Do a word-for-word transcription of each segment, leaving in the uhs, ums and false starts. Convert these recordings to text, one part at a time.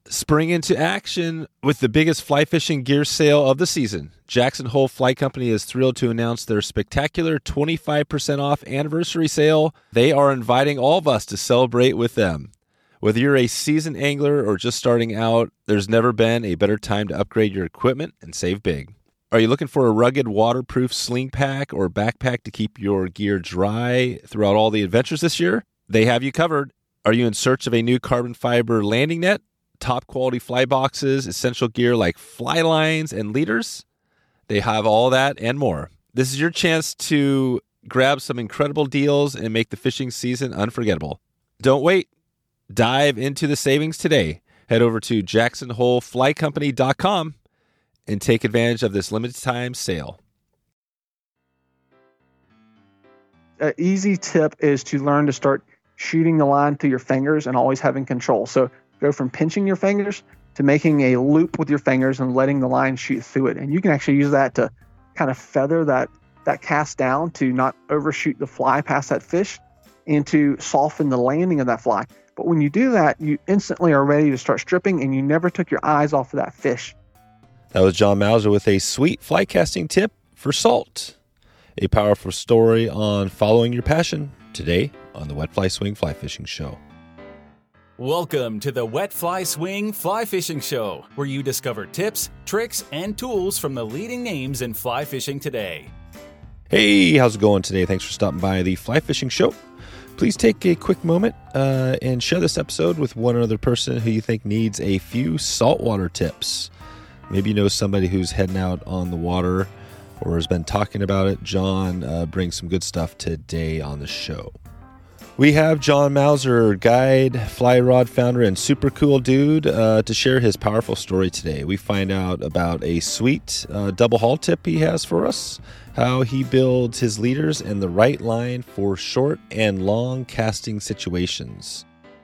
Spring into action with the biggest fly fishing gear sale of the season. Jackson Hole Fly Company is thrilled to announce their spectacular twenty-five percent off anniversary sale. They are inviting all of us to celebrate with them. Whether you're a seasoned angler or just starting out, there's never been a better time to upgrade your equipment and save big. Are you looking for a rugged, waterproof sling pack or backpack to keep your gear dry throughout all the adventures this year? They have you covered. Are you in search of a new carbon fiber landing net, top quality fly boxes, essential gear like fly lines and leaders? They have all that and more. This is your chance to grab some incredible deals and make the fishing season unforgettable. Don't wait. Dive into the savings today. Head over to jackson hole fly company dot com and take advantage of this limited time sale. An easy tip is to learn to start shooting the line through your fingers and always having control. So go from pinching your fingers to making a loop with your fingers and letting the line shoot through it. And you can actually use that to kind of feather that, that cast down to not overshoot the fly past that fish and to soften the landing of that fly. But when you do that, you instantly are ready to start stripping and you never took your eyes off of that fish. That was John Mauser with a sweet fly casting tip for salt. A powerful story on following your passion today on the Wet Fly Swing Fly Fishing Show. Welcome to the Wet Fly Swing Fly Fishing Show, where you discover tips, tricks, and tools from the leading names in fly fishing today. Hey, how's it going today? Thanks for stopping by the Fly Fishing Show. Please take a quick moment uh, and share this episode with one other person who you think needs a few saltwater tips. Maybe you know somebody who's heading out on the water or has been talking about it. John uh, brings some good stuff today on the show. We have John Mauser, guide, fly rod founder, and super cool dude uh, to share his powerful story today. We find out about a sweet uh, double haul tip he has for us, how he builds his leaders and the right line for short and long casting situations.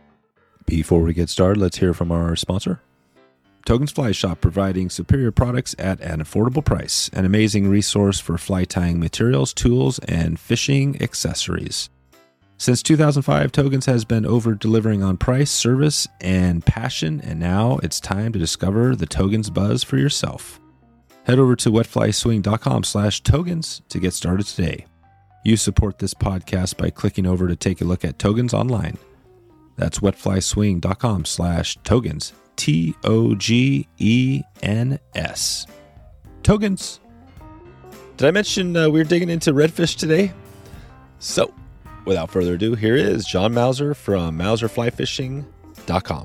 Before we get started, let's hear from our sponsor. Togen's Fly Shop, providing superior products at an affordable price. An amazing resource for fly tying materials, tools, and fishing accessories. Since two thousand five, Togens has been over-delivering on price, service, and passion, and now it's time to discover the Togens buzz for yourself. Head over to wetflyswing.com slash Togens to get started today. You support this podcast by clicking over to take a look at Togens online. That's wetflyswing.com slash Togens, T O G E N S. Togens. Did I mention uh, we're digging into redfish today? So, without further ado, here is John Mauser from Mauser Fly Fishing dot com.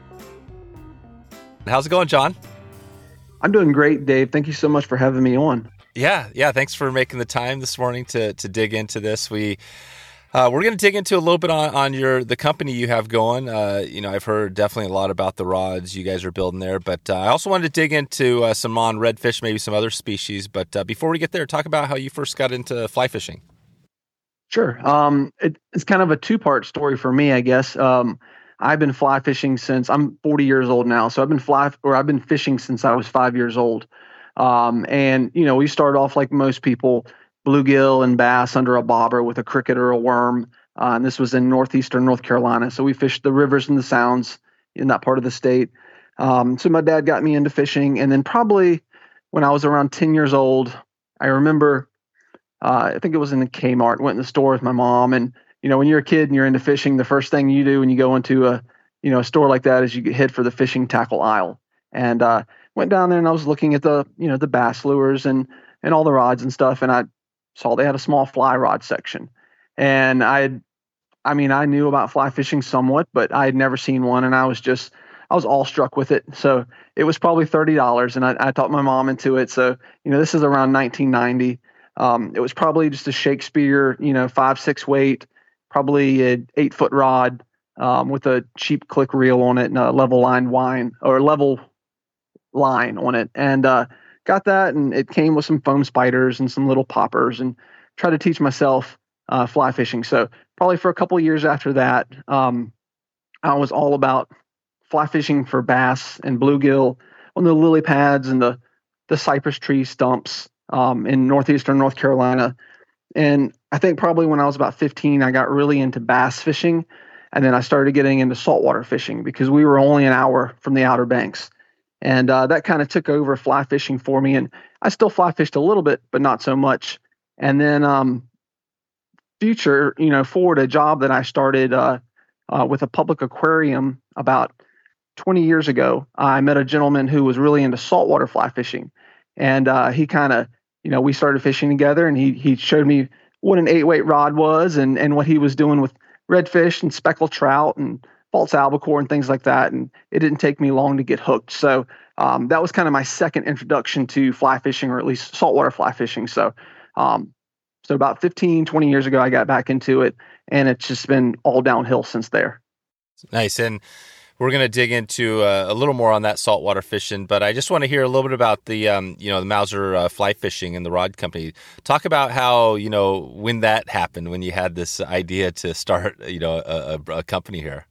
How's it going, John? I'm doing great, Dave. Thank you so much for having me on. Yeah, yeah. Thanks for making the time this morning to to dig into this. We uh, we're going to dig into a little bit on, on your the company you have going. Uh, you know, I've heard definitely a lot about the rods you guys are building there, but uh, I also wanted to dig into uh, some non-redfish, maybe some other species. But uh, before we get there, talk about how you first got into fly fishing. Sure. Um, it, it's kind of a two-part story for me, I guess. Um, I've been fly fishing since I'm forty years old now. So I've been fly or I've been fishing since I was five years old. Um, and you know, we started off like most people, bluegill and bass under a bobber with a cricket or a worm. Uh, and this was in northeastern North Carolina. So we fished the rivers and the sounds in that part of the state. Um, so my dad got me into fishing, and then probably when I was around ten years old, I remember. Uh, I think it was in the Kmart, went in the store with my mom. And, you know, when you're a kid and you're into fishing, the first thing you do when you go into a, you know, a store like that is you get hit for the fishing tackle aisle. And uh, went down there and I was looking at the, you know, the bass lures and, and all the rods and stuff. And I saw they had a small fly rod section. And I had, I mean, I knew about fly fishing somewhat, but I had never seen one. And I was just, I was awestruck with it. So it was probably thirty dollars. And I, I talked my mom into it. So, you know, this is around nineteen ninety. Um, it was probably just a Shakespeare, you know, five, six weight, probably an eight foot rod, um, with a cheap click reel on it and a level line wine or level line on it. And, uh, got that. And it came with some foam spiders and some little poppers, and tried to teach myself, uh, fly fishing. So probably for a couple of years after that, um, I was all about fly fishing for bass and bluegill on the lily pads and the, the cypress tree stumps. Um, in northeastern North Carolina. And I think probably when I was about fifteen, I got really into bass fishing. And then I started getting into saltwater fishing because we were only an hour from the Outer Banks. And uh, that kind of took over fly fishing for me. And I still fly fished a little bit, but not so much. And then um, future, you know, forward a job that I started uh, uh, with a public aquarium about twenty years ago. I met a gentleman who was really into saltwater fly fishing. And uh, he kind of, you know, we started fishing together, and he he showed me what an eight weight rod was and, and what he was doing with redfish and speckled trout and false albacore and things like that. And it didn't take me long to get hooked. So um, that was kind of my second introduction to fly fishing, or at least saltwater fly fishing. So, um, so about fifteen, twenty years ago, I got back into it, and it's just been all downhill since there. Nice. And we're going to dig into uh, a little more on that saltwater fishing, but I just want to hear a little bit about the, um, you know, the Mauser uh, Fly Fishing and the rod company. Talk about how, you know, when that happened, when you had this idea to start, you know, a, a, a company here.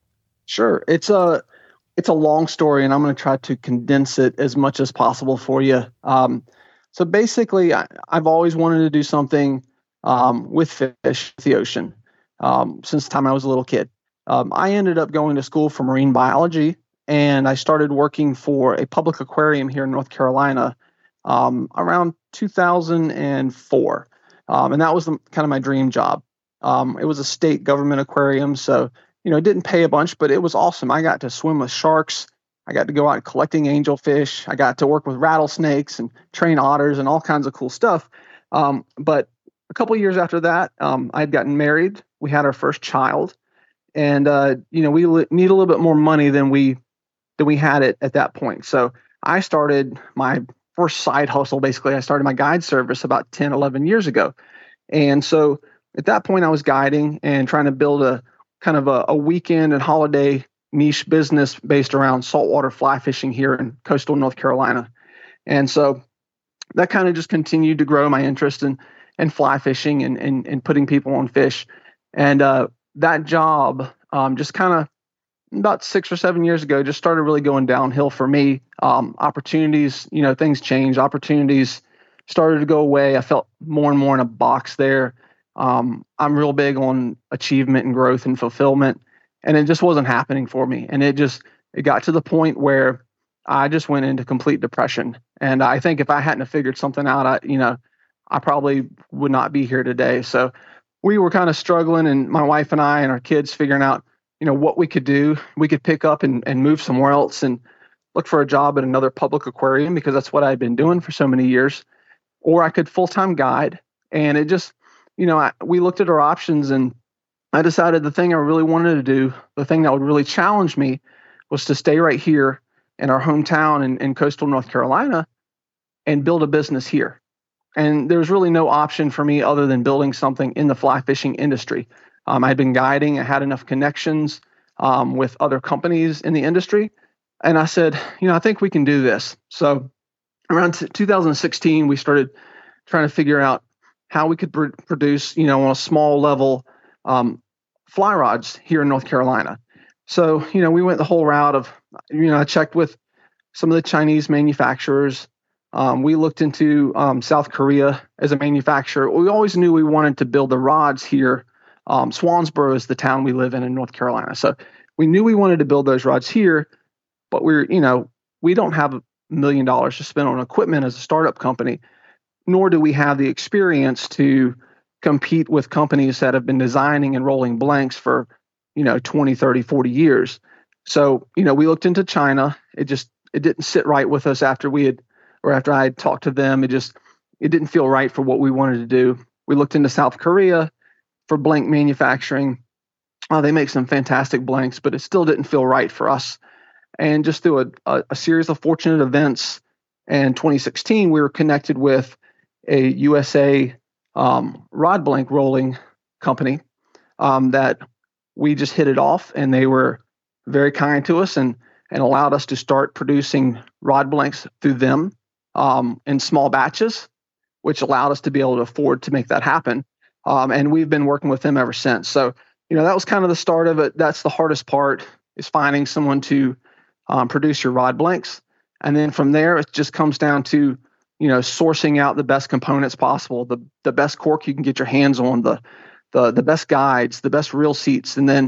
Sure. It's a, it's a long story, and I'm going to try to condense it as much as possible for you. Um, so basically, I, I've always wanted to do something um, with fish, with the ocean, um, since the time I was a little kid. Um, I ended up going to school for marine biology, and I started working for a public aquarium here in North Carolina um, around two thousand four. Um, and that was the, kind of my dream job. Um, it was a state government aquarium, so you know, it didn't pay a bunch, but it was awesome. I got to swim with sharks. I got to go out collecting angelfish. I got to work with rattlesnakes and train otters and all kinds of cool stuff. Um, but a couple of years after that, um, I had gotten married. We had our first child. And, uh, you know, we li- need a little bit more money than we than we had it at that point. So I started my first side hustle. Basically, I started my guide service about ten, eleven years ago. And so at that point, I was guiding and trying to build a kind of a, a weekend and holiday niche business based around saltwater fly fishing here in coastal North Carolina. And so that kind of just continued to grow my interest in, in fly fishing and, and, and putting people on fish. And, uh, that job um, just kind of about six or seven years ago just started really going downhill for me. Um, opportunities, you know, things changed. Opportunities started to go away. I felt more and more in a box there. Um, I'm real big on achievement and growth and fulfillment, and it just wasn't happening for me. And it just it got to the point where I just went into complete depression. And I think if I hadn't have figured something out, I, you know, I probably would not be here today. So we were kind of struggling, and my wife and I and our kids figuring out, you know, what we could do. We could pick up and, and move somewhere else and look for a job at another public aquarium, because that's what I'd been doing for so many years. Or I could full-time guide. And it just, you know, I, we looked at our options, and I decided the thing I really wanted to do, the thing that would really challenge me, was to stay right here in our hometown in, in coastal North Carolina and build a business here. And there was really no option for me other than building something in the fly fishing industry. Um, I'd been guiding. I had enough connections um, with other companies in the industry. And I said, you know, I think we can do this. So around t- two thousand sixteen, we started trying to figure out how we could pr- produce, you know, on a small level, um, fly rods here in North Carolina. So, you know, we went the whole route of, you know, I checked with some of the Chinese manufacturers. Um, we looked into um, South Korea as a manufacturer. We always knew we wanted to build the rods here. Um, Swansboro is the town we live in in North Carolina. So we knew we wanted to build those rods here, but we're, you know, we don't have a million dollars to spend on equipment as a startup company, nor do we have the experience to compete with companies that have been designing and rolling blanks for, you know, twenty, thirty, forty years. So, you know, we looked into China. It just, it didn't sit right with us after we had, or after I had talked to them. It just, it didn't feel right for what we wanted to do. We looked into South Korea for blank manufacturing. Uh, they make some fantastic blanks, but it still didn't feel right for us. And just through a, a, a series of fortunate events in twenty sixteen, we were connected with a U S A um, rod blank rolling company um, that we just hit it off, and they were very kind to us and and allowed us to start producing rod blanks through them um, in small batches, which allowed us to be able to afford to make that happen. Um, and we've been working with them ever since. So, you know, that was kind of the start of it. That's the hardest part, is finding someone to um, produce your rod blanks. And then from there, it just comes down to, you know, sourcing out the best components possible, the the best cork you can get your hands on, the the the best guides, the best reel seats, and then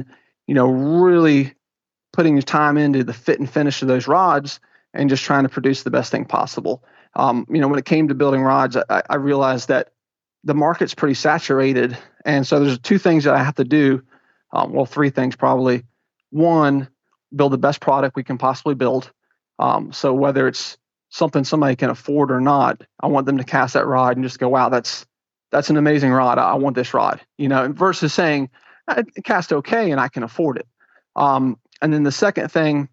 you know, really putting your time into the fit and finish of those rods and just trying to produce the best thing possible. Um, you know, when it came to building rods, I, I realized that the market's pretty saturated. And so there's two things that I have to do. Um, well, three things probably. One, build the best product we can possibly build. Um, so whether it's something somebody can afford or not, I want them to cast that rod and just go, wow, that's that's an amazing rod. I want this rod, you know, versus saying, I cast okay and I can afford it. Um, and then the second thing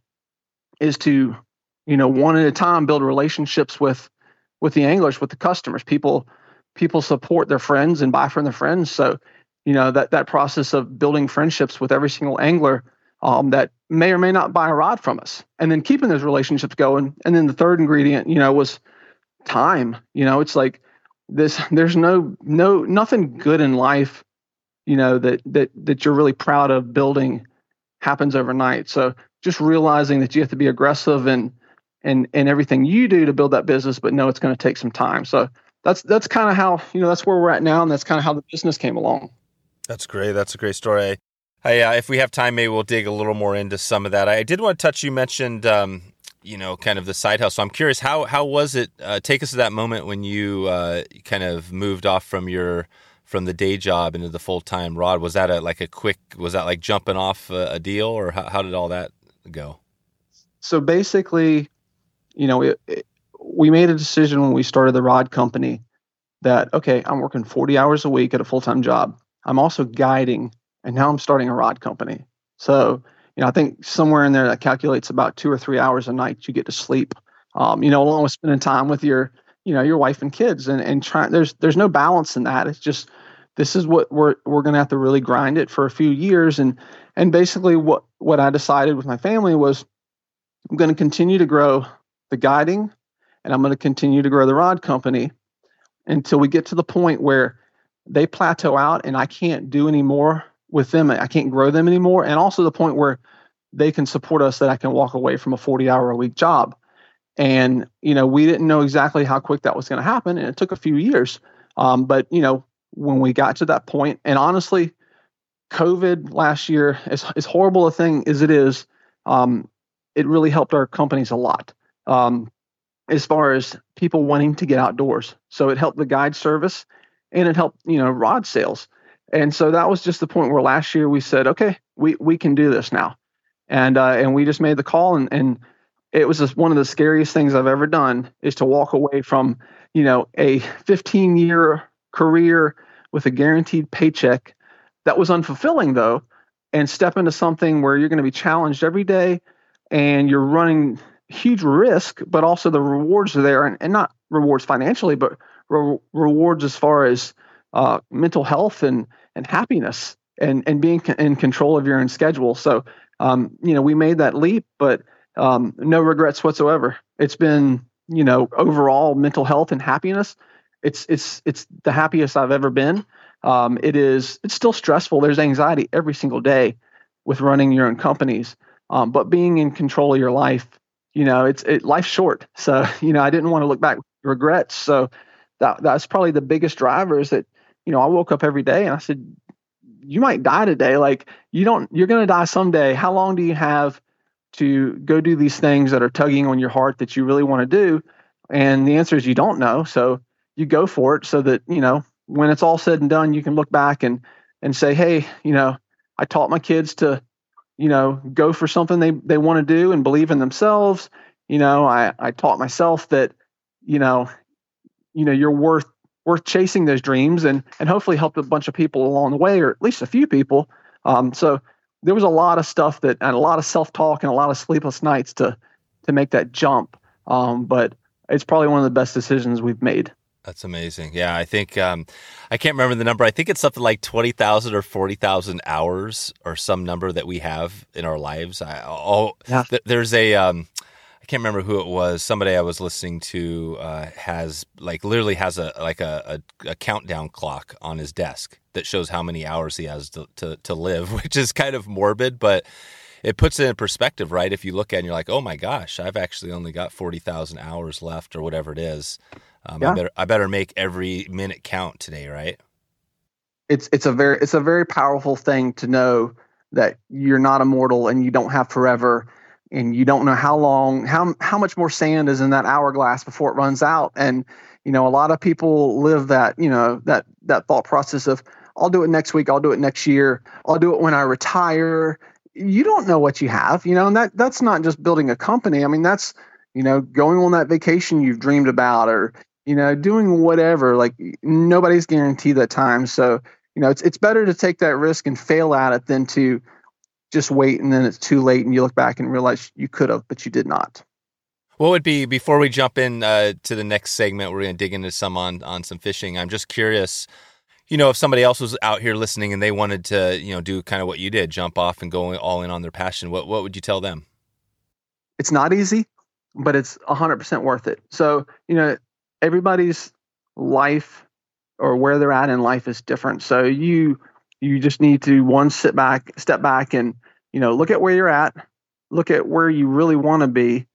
is to, you know, one at a time, build relationships with with the anglers, with the customers. People people support their friends and buy from their friends. So, you know, that that process of building friendships with every single angler um, that may or may not buy a rod from us, and then keeping those relationships going. And then the third ingredient, you know, was time. You know, it's like this. There's no no nothing good in life, you know, that that that you're really proud of building happens overnight. So just realizing that you have to be aggressive and and and everything you do to build that business, but no, it's going to take some time. So that's that's kind of how, you know, that's where we're at now, and that's kind of how the business came along. That's great. That's a great story. I, uh, if we have time, maybe we'll dig a little more into some of that. I did want to touch. You mentioned, um, you know, kind of the side hustle. I'm curious, how how was it? Uh, take us to that moment when you uh, kind of moved off from your from the day job into the full time rod. Was that a like a quick? Was that like jumping off a, a deal, or how, how did all that go? So basically, you know, it, it, we made a decision when we started the rod company that, okay, I'm working forty hours a week at a full time job. I'm also guiding, and now I'm starting a rod company. So, you know, I think somewhere in there that calculates about two or three hours a night you get to sleep. Um, you know, along with spending time with your, you know, your wife and kids, and and trying. There's there's no balance in that. It's just this is what we're we're going to have to really grind it for a few years, and and basically what what I decided with my family was I'm going to continue to grow the guiding, and I'm going to continue to grow the rod company until we get to the point where they plateau out and I can't do any more with them. I can't grow them anymore. And also the point where they can support us, that I can walk away from a forty hour a week job. And, you know, we didn't know exactly how quick that was going to happen. And it took a few years. Um, but, you know, when we got to that point, and honestly, COVID last year, as, as horrible a thing as it is, um, it really helped our companies a lot. Um, as far as people wanting to get outdoors. So it helped the guide service, and it helped, you know, rod sales. And so that was just the point where last year we said, okay, we, we can do this now. And, uh, and we just made the call, and, and it was just one of the scariest things I've ever done, is to walk away from, you know, a fifteen year career with a guaranteed paycheck that was unfulfilling though, and step into something where you're going to be challenged every day, and you're running huge risk, but also the rewards are there, and, and not rewards financially, but re- rewards as far as uh, mental health and and happiness, and and being c- in control of your own schedule. So, um, you know, we made that leap, but um, no regrets whatsoever. It's been, you know, overall mental health and happiness. It's it's it's the happiest I've ever been. Um, it is. It's still stressful. There's anxiety every single day with running your own companies, um, but being in control of your life. You know, it's it life's short. So, you know, I didn't want to look back with regrets. So that that's probably the biggest driver, is that, you know, I woke up every day and I said, you might die today. Like, you don't, you're going to die someday. How long do you have to go do these things that are tugging on your heart that you really want to do? And the answer is you don't know. So you go for it, so that, you know, when it's all said and done, you can look back and, and say, hey, you know, I taught my kids to, you know, go for something they, they want to do and believe in themselves. You know, I, I taught myself that, you know, you know, you're worth, worth chasing those dreams, and, and hopefully helped a bunch of people along the way, or at least a few people. Um, so there was a lot of stuff that, and a lot of self-talk and a lot of sleepless nights to, to make that jump. Um, but it's probably one of the best decisions we've made. That's amazing. Yeah, I think um, I can't remember the number. I think it's something like twenty thousand or forty thousand hours, or some number that we have in our lives. I, oh, yeah. th- there's a um, I can't remember who it was. Somebody I was listening to uh, has like literally has a like a, a, a countdown clock on his desk that shows how many hours he has to, to to live, which is kind of morbid, but it puts it in perspective, right? If you look at it and you're like, oh my gosh, I've actually only got forty thousand hours left, or whatever it is. Um, yeah. I better I better make every minute count today, right? It's it's a very it's a very powerful thing to know that you're not immortal and you don't have forever, and you don't know how long, how how much more sand is in that hourglass before it runs out. And you know, a lot of people live that, you know, that that thought process of, I'll do it next week, I'll do it next year, I'll do it when I retire. You don't know what you have, you know, and that that's not just building a company. I mean, that's, you know, going on that vacation you've dreamed about, or, you know, doing whatever. Like, nobody's guaranteed that time. So, you know, it's it's better to take that risk and fail at it than to just wait and then it's too late and you look back and realize you could have, but you did not. What would be, before we jump in uh, to the next segment, we're going to dig into some on, on some fishing. I'm just curious, you know, if somebody else was out here listening and they wanted to, you know, do kind of what you did, jump off and go all in on their passion, what what would you tell them? It's not easy, but it's one hundred percent worth it. So, you know, everybody's life or where they're at in life is different. So you you just need to, one, sit back, step back and, you know, look at where you're at, look at where you really want to be,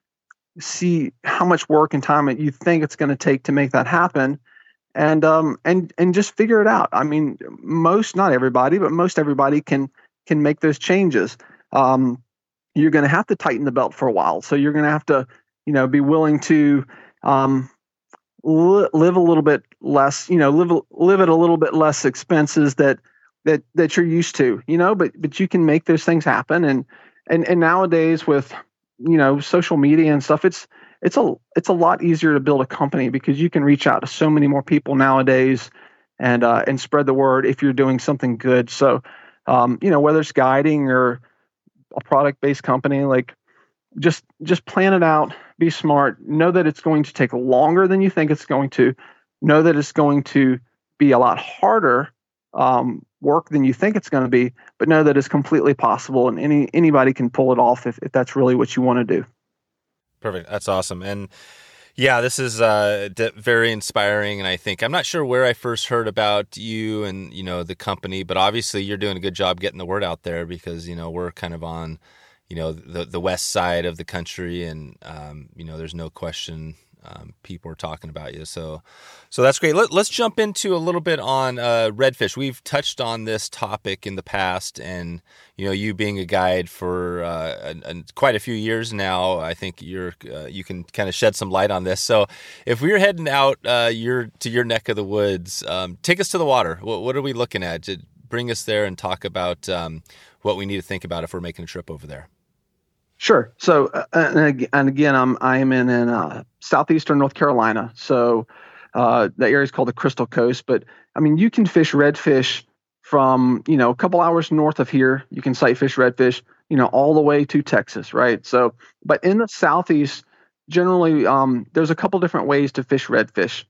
see how much work and time you think it's going to take to make that happen, and um and and just figure it out. I mean, most, not everybody, but most everybody can can make those changes. Um, you're going to have to tighten the belt for a while, so you're going to have to, you know, be willing to um, li- live a little bit less, you know, live live at a little bit less expenses that that that you're used to, you know, but but you can make those things happen. And and and nowadays with, you know, social media and stuff, it's it's a it's a lot easier to build a company because you can reach out to so many more people nowadays and uh, and spread the word if you're doing something good. So, um, you know, whether it's guiding or a product-based company, like just just plan it out, be smart, know that it's going to take longer than you think it's going to, know that it's going to be a lot harder um, work than you think it's going to be, but know that it's completely possible and any anybody can pull it off if, if that's really what you want to do. Perfect. That's awesome. And yeah, this is uh, d- very inspiring. And I think, I'm not sure where I first heard about you and, you know, the company, but obviously you're doing a good job getting the word out there because, you know, we're kind of on, you know, the, the west side of the country and, um, you know, there's no question um, people are talking about you. So, so that's great. Let, let's jump into a little bit on uh, redfish. We've touched on this topic in the past, and you know, you being a guide for uh, a, a, quite a few years now, I think you're uh, you can kind of shed some light on this. So, if we're heading out uh, your to your neck of the woods, um, take us to the water. What, what are we looking at? To bring us there and talk about um, what we need to think about if we're making a trip over there. Sure. So, uh, and, and again, I'm I'm in in uh, southeastern North Carolina. So, uh, the area is called the Crystal Coast. But I mean, you can fish redfish from, you know, a couple hours north of here. You can sight fish redfish, you know, all the way to Texas, right? So, but in the southeast, generally, um, there's a couple different ways to fish redfish,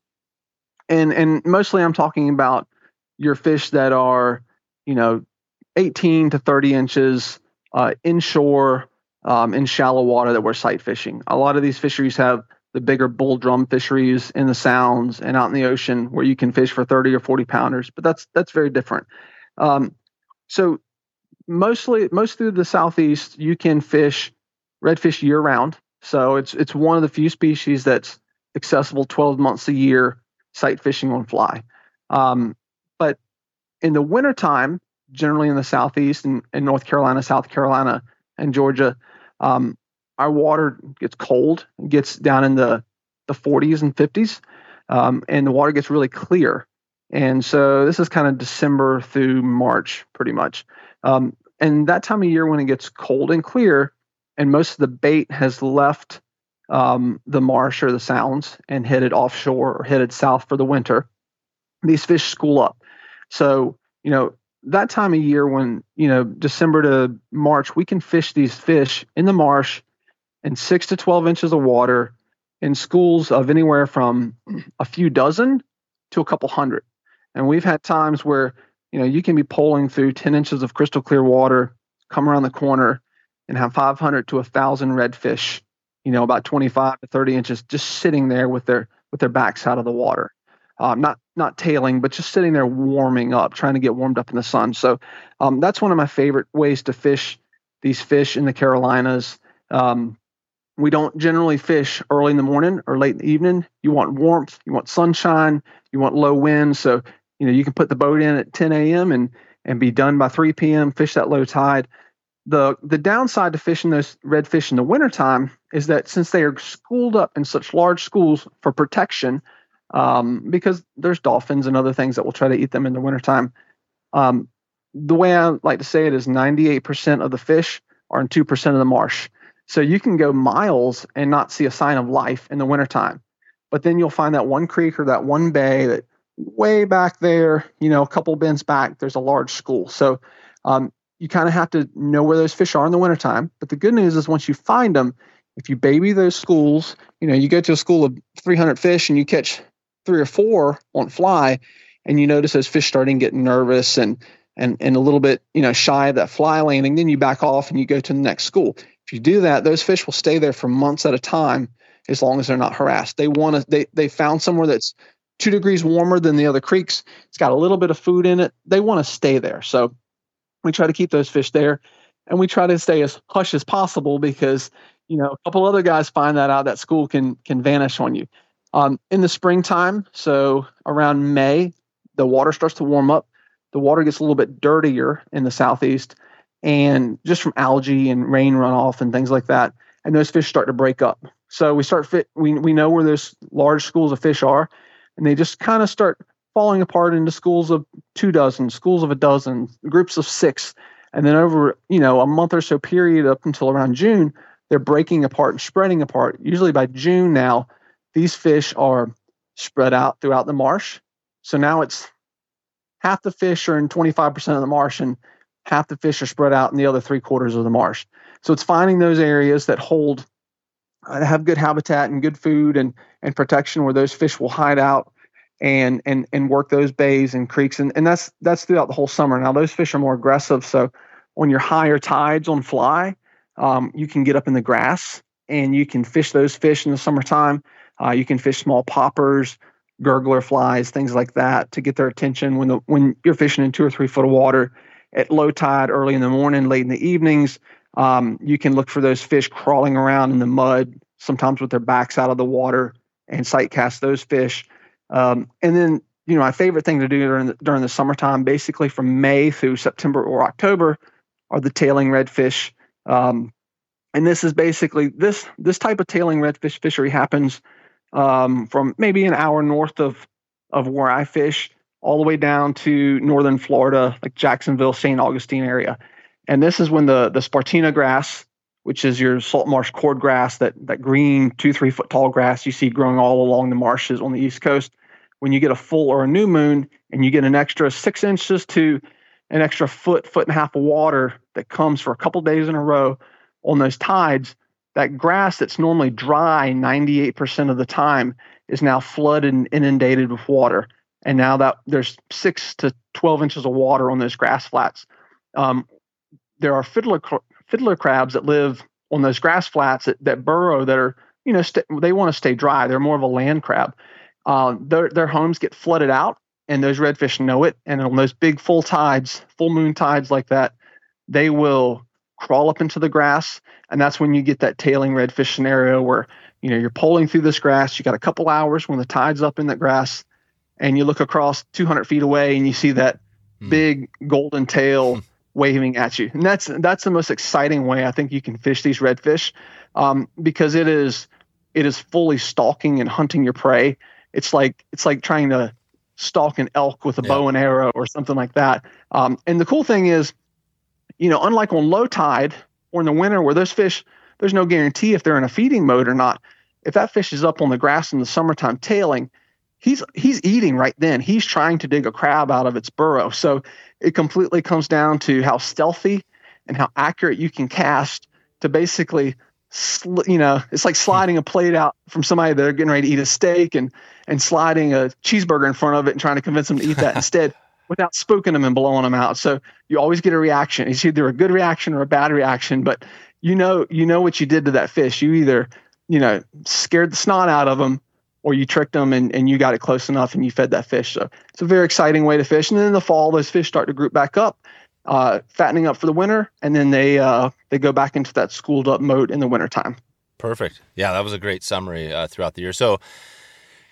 and and mostly I'm talking about your fish that are, you know, eighteen to thirty inches uh, inshore. Um, in shallow water that we're sight fishing. A lot of these fisheries have the bigger bull drum fisheries in the sounds and out in the ocean where you can fish for thirty or forty pounders, but that's that's very different. Um, so mostly, most through the southeast, you can fish redfish year round. So it's it's one of the few species that's accessible twelve months a year, sight fishing on fly. Um, but in the wintertime, generally in the southeast and in North Carolina, South Carolina, and Georgia, um, our water gets cold, gets down in the, the forties and fifties, um, and the water gets really clear. And so this is kind of December through March, pretty much. Um, and that time of year when it gets cold and clear, and most of the bait has left um, the marsh or the sounds and headed offshore or headed south for the winter, these fish school up. So, you know, that time of year when, you know, December to March, we can fish these fish in the marsh in six to twelve inches of water in schools of anywhere from a few dozen to a couple hundred. And we've had times where, you know, you can be poling through ten inches of crystal clear water, come around the corner and have five hundred to a thousand redfish, you know, about twenty-five to thirty inches, just sitting there with their, with their backs out of the water. Um, not not tailing, but just sitting there warming up, trying to get warmed up in the sun. So um, that's one of my favorite ways to fish these fish in the Carolinas. Um, we don't generally fish early in the morning or late in the evening. You want warmth, you want sunshine, you want low wind. So, you know, you can put the boat in at ten a.m. and and be done by three p.m., fish that low tide. The the downside to fishing those redfish in the wintertime is that since they are schooled up in such large schools for protection, um, because there's dolphins and other things that will try to eat them in the wintertime, um, the way I like to say it is ninety-eight percent of the fish are in two percent of the marsh. So you can go miles and not see a sign of life in the wintertime. But then you'll find that one creek or that one bay that way back there, you know, a couple bends back, there's a large school. So um, you kind of have to know where those fish are in the wintertime. But the good news is once you find them, if you baby those schools, you know, you go to a school of three hundred fish and you catch three or four on fly, and you notice those fish starting getting nervous and and and a little bit, you know, shy of that fly landing, then you back off and you go to the next school. If you do that, those fish will stay there for months at a time as long as they're not harassed. They want to, they they found somewhere that's two degrees warmer than the other creeks. It's got a little bit of food in it. They want to stay there. So we try to keep those fish there, and we try to stay as hush as possible because, you know, a couple other guys find that out, that school can can vanish on you. Um, in the springtime, so around May, the water starts to warm up. The water gets a little bit dirtier in the southeast, and just from algae and rain runoff and things like that, and those fish start to break up. So we start fit. We we know where those large schools of fish are, and they just kind of start falling apart into schools of two dozen, schools of a dozen, groups of six, and then over you know a month or so period up until around June, they're breaking apart and spreading apart. Usually by June now, these fish are spread out throughout the marsh. So now it's half the fish are in twenty-five percent of the marsh, and half the fish are spread out in the other three quarters of the marsh. So it's finding those areas that hold, uh, have good habitat and good food and and protection where those fish will hide out and and and work those bays and creeks. And, and that's that's throughout the whole summer. Now those fish are more aggressive. So on your higher tides on fly, um, you can get up in the grass and you can fish those fish in the summertime. Uh, you can fish small poppers, gurgler flies, things like that to get their attention when the when you're fishing in two or three foot of water at low tide, early in the morning, late in the evenings. Um, you can look for those fish crawling around in the mud, sometimes with their backs out of the water, and sight cast those fish. Um, and then, you know, my favorite thing to do during the, during the summertime, basically from May through September or October, are the tailing redfish. Um, and this is basically this this type of tailing redfish fishery happens um, from maybe an hour north of of where I fish, all the way down to northern Florida, like Jacksonville, Saint Augustine area. And this is when the the Spartina grass, which is your salt marsh cord grass, that that green two, three foot tall grass you see growing all along the marshes on the East Coast, when you get a full or a new moon and you get an extra six inches to an extra foot, foot and a half of water that comes for a couple days in a row on those tides, that grass that's normally dry ninety-eight percent of the time is now flooded and inundated with water. And now that there's six to twelve inches of water on those grass flats. Um, there are fiddler fiddler crabs that live on those grass flats that, that burrow that are, you know, st- they want to stay dry. They're more of a land crab. Uh, their, their homes get flooded out, and those redfish know it. And on those big full tides, full moon tides like that, they will crawl up into the grass. And that's when you get that tailing redfish scenario where, you know, you're pulling through this grass. You got a couple hours when the tide's up in that grass, and you look across two hundred feet away and you see that mm. big golden tail waving at you. And that's that's the most exciting way I think you can fish these redfish, um, because it is it is fully stalking and hunting your prey. It's like it's like trying to stalk an elk with a yeah. bow and arrow or something like that. Um, and the cool thing is, you know, unlike on low tide or in the winter where those fish, there's no guarantee if they're in a feeding mode or not. If that fish is up on the grass in the summertime tailing, he's he's eating right then. He's trying to dig a crab out of its burrow. So it completely comes down to how stealthy and how accurate you can cast to basically, sl- you know, it's like sliding a plate out from somebody that are getting ready to eat a steak and and sliding a cheeseburger in front of it and trying to convince them to eat that instead without spooking them and blowing them out. So you always get a reaction. It's either a good reaction or a bad reaction, but you know you know what you did to that fish. You either, you know, scared the snot out of them, or you tricked them and, and you got it close enough and you fed that fish. So it's a very exciting way to fish. And then in the fall, those fish start to group back up, uh, fattening up for the winter, and then they uh, they go back into that schooled up mode in the wintertime. Perfect. Yeah, that was a great summary uh, throughout the year. So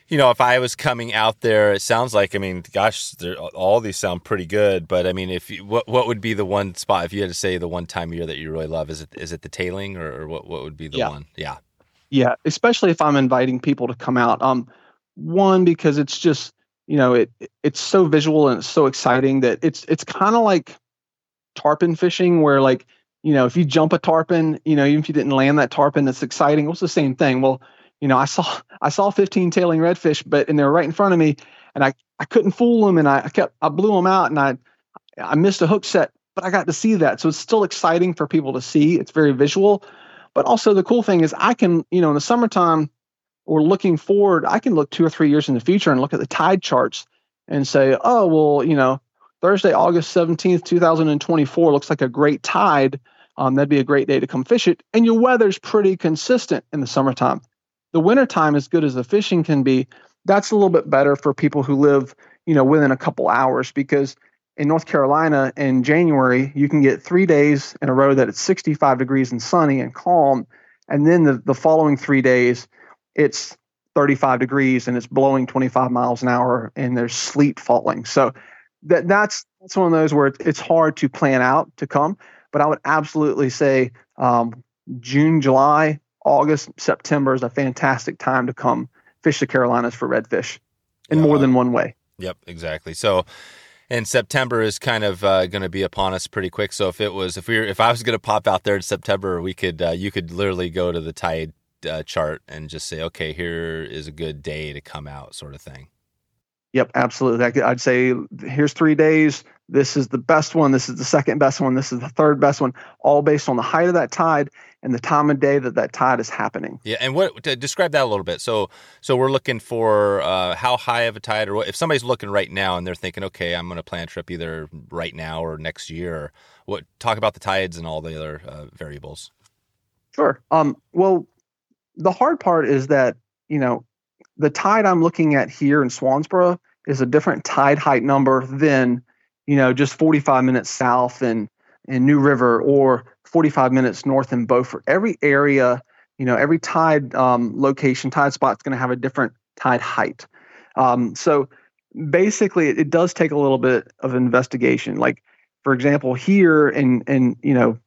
you know, if I was coming out there, it sounds like, I mean, gosh, all these sound pretty good. But I mean, if you, what what would be the one spot if you had to say the one time of year that you really love? Is it is it the tailing, or, or what what would be the Yeah. one? Yeah, Yeah, especially if I'm inviting people to come out. Um, one, because it's just, you know, it it's so visual and it's so exciting that it's it's kind of like tarpon fishing, where like, you know, if you jump a tarpon, you know, even if you didn't land that tarpon, it's exciting. It's the same thing. Well, you know, I saw I saw fifteen tailing redfish, but and they were right in front of me, and I I couldn't fool them, and I, I kept I blew them out, and I I missed a hook set, but I got to see that, so it's still exciting for people to see. It's very visual, but also the cool thing is I can, you know, in the summertime or looking forward, I can look two or three years in the future and look at the tide charts and say, oh well, you know, Thursday, August seventeenth, two thousand twenty-four looks like a great tide. Um, that'd be a great day to come fish it. And your weather's pretty consistent in the summertime. The wintertime, as good as the fishing can be, that's a little bit better for people who live, you know, within a couple hours, because in North Carolina in January, you can get three days in a row that it's sixty-five degrees and sunny and calm. And then the, the following three days, it's thirty-five degrees and it's blowing twenty-five miles an hour and there's sleet falling. So that that's that's one of those where it's hard to plan out to come. But I would absolutely say um, June, July, August, September is a fantastic time to come fish the Carolinas for redfish in Yeah. more than one way. Yep, exactly. So, and September is kind of uh, going to be upon us pretty quick. So if it was, if we were, if I was going to pop out there in September, we could, uh, you could literally go to the tide uh, chart and just say, okay, here is a good day to come out, sort of thing. Yep, absolutely. I'd say here's three days. This is the best one. This is the second best one. This is the third best one, all based on the height of that tide and the time of day that that tide is happening. Yeah, and what to describe that a little bit. So, so we're looking for uh, how high of a tide, or what, if somebody's looking right now and they're thinking, okay, I'm going to plan a trip either right now or next year. What talk about the tides and all the other uh, variables? Sure. Um, well, the hard part is that, you know, the tide I'm looking at here in Swansboro is a different tide height number than, you know, just forty-five minutes south in, in New River or forty-five minutes north in Beaufort. Every area, you know, every tide um, location, tide spot is going to have a different tide height. Um, so basically, it, it does take a little bit of investigation. Like, for example, here in, in you know,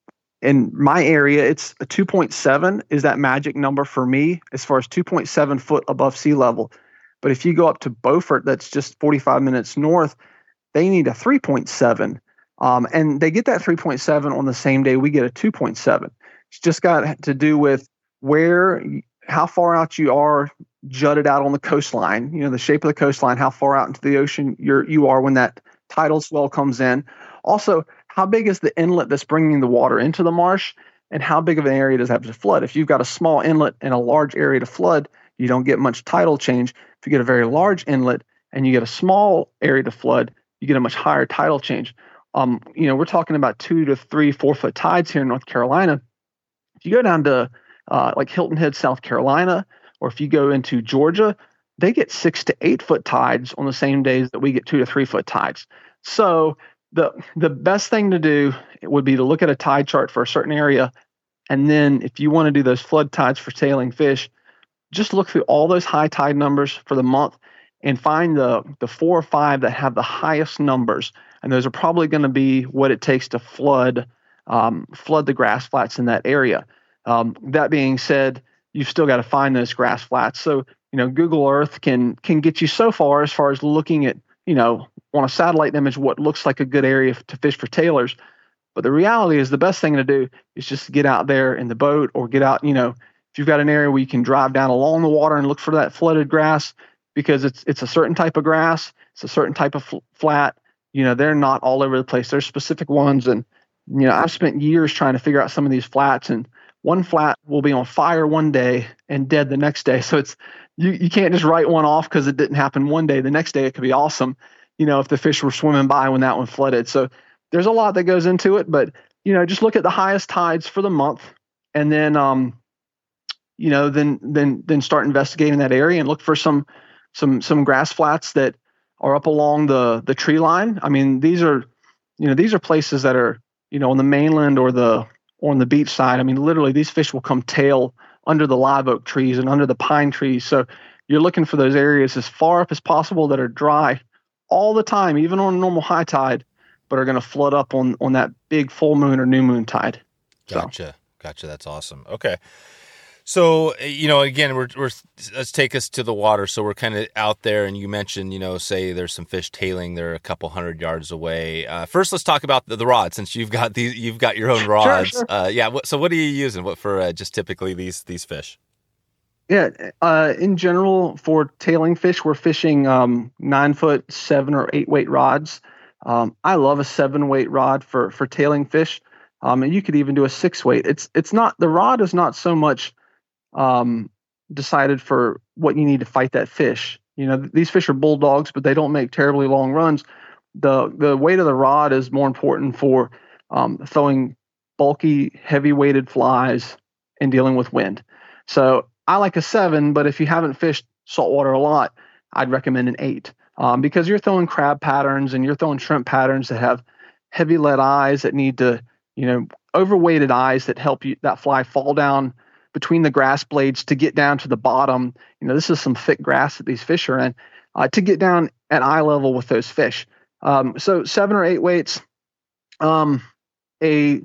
in my area, it's a two point seven is that magic number for me as far as two point seven foot above sea level. But if you go up to Beaufort, that's just forty-five minutes north, they need a three point seven. Um, and they get that three point seven on the same day we get a two point seven. It's just got to do with where, how far out you are jutted out on the coastline, you know, the shape of the coastline, how far out into the ocean you're, you are when that tidal swell comes in. Also, how big is the inlet that's bringing the water into the marsh, and how big of an area does it have to flood? If you've got a small inlet and a large area to flood, you don't get much tidal change. If you get a very large inlet and you get a small area to flood, you get a much higher tidal change. Um, you know, we're talking about two to three, four foot tides here in North Carolina. If you go down to uh, like Hilton Head, South Carolina, or if you go into Georgia, they get six to eight foot tides on the same days that we get two to three foot tides. So the the best thing to do would be to look at a tide chart for a certain area, and then if you want to do those flood tides for tailing fish, just look through all those high tide numbers for the month and find the the four or five that have the highest numbers, and those are probably going to be what it takes to flood um, flood the grass flats in that area. Um, that being said, you've still got to find those grass flats. So you know, Google Earth can can get you so far as far as looking at, you know, on a satellite image what looks like a good area to fish for tailors. But the reality is the best thing to do is just get out there in the boat, or get out, you know, if you've got an area where you can drive down along the water and look for that flooded grass, because it's it's a certain type of grass, it's a certain type of fl- flat. You know, they're not all over the place. There's specific ones. And, you know, I've spent years trying to figure out some of these flats, and one flat will be on fire one day and dead the next day. So it's, you, you can't just write one off because it didn't happen one day. The next day it could be awesome, you know, if the fish were swimming by when that one flooded. So there's a lot that goes into it, but, you know, just look at the highest tides for the month, and then, um, you know, then, then, then start investigating that area and look for some, some, some grass flats that are up along the, the tree line. I mean, these are, you know, these are places that are, you know, on the mainland or the, or on the beach side. I mean, literally these fish will come tail under the live oak trees and under the pine trees. So you're looking for those areas as far up as possible that are dry all the time, even on a normal high tide, but are going to flood up on, on that big full moon or new moon tide. Gotcha. So. Gotcha. That's awesome. Okay. So, you know, again, we're, we're, let's take us to the water. So we're kind of out there, and you mentioned, you know, say there's some fish tailing. They're a couple hundred yards away. Uh, first, let's talk about the, the rod, since you've got these, you've got your own rods. Sure, sure. Uh, yeah. What, so what are you using what for uh, just typically these, these fish? Yeah. Uh, in general, for tailing fish, we're fishing um, nine foot, seven or eight weight rods. Um, I love a seven weight rod for, for tailing fish. Um, and you could even do a six weight. It's, it's not, the rod is not so much Um, decided for what you need to fight that fish. You know, these fish are bulldogs, but they don't make terribly long runs. The the weight of the rod is more important for um, throwing bulky, heavy weighted flies and dealing with wind. So I like a seven, but if you haven't fished saltwater a lot, I'd recommend an eight um, because you're throwing crab patterns and you're throwing shrimp patterns that have heavy lead eyes that need to, you know, overweighted eyes that help you that fly fall down between the grass blades to get down to the bottom. You know, this is some thick grass that these fish are in, uh, to get down at eye level with those fish. Um, so seven or eight weights, um, a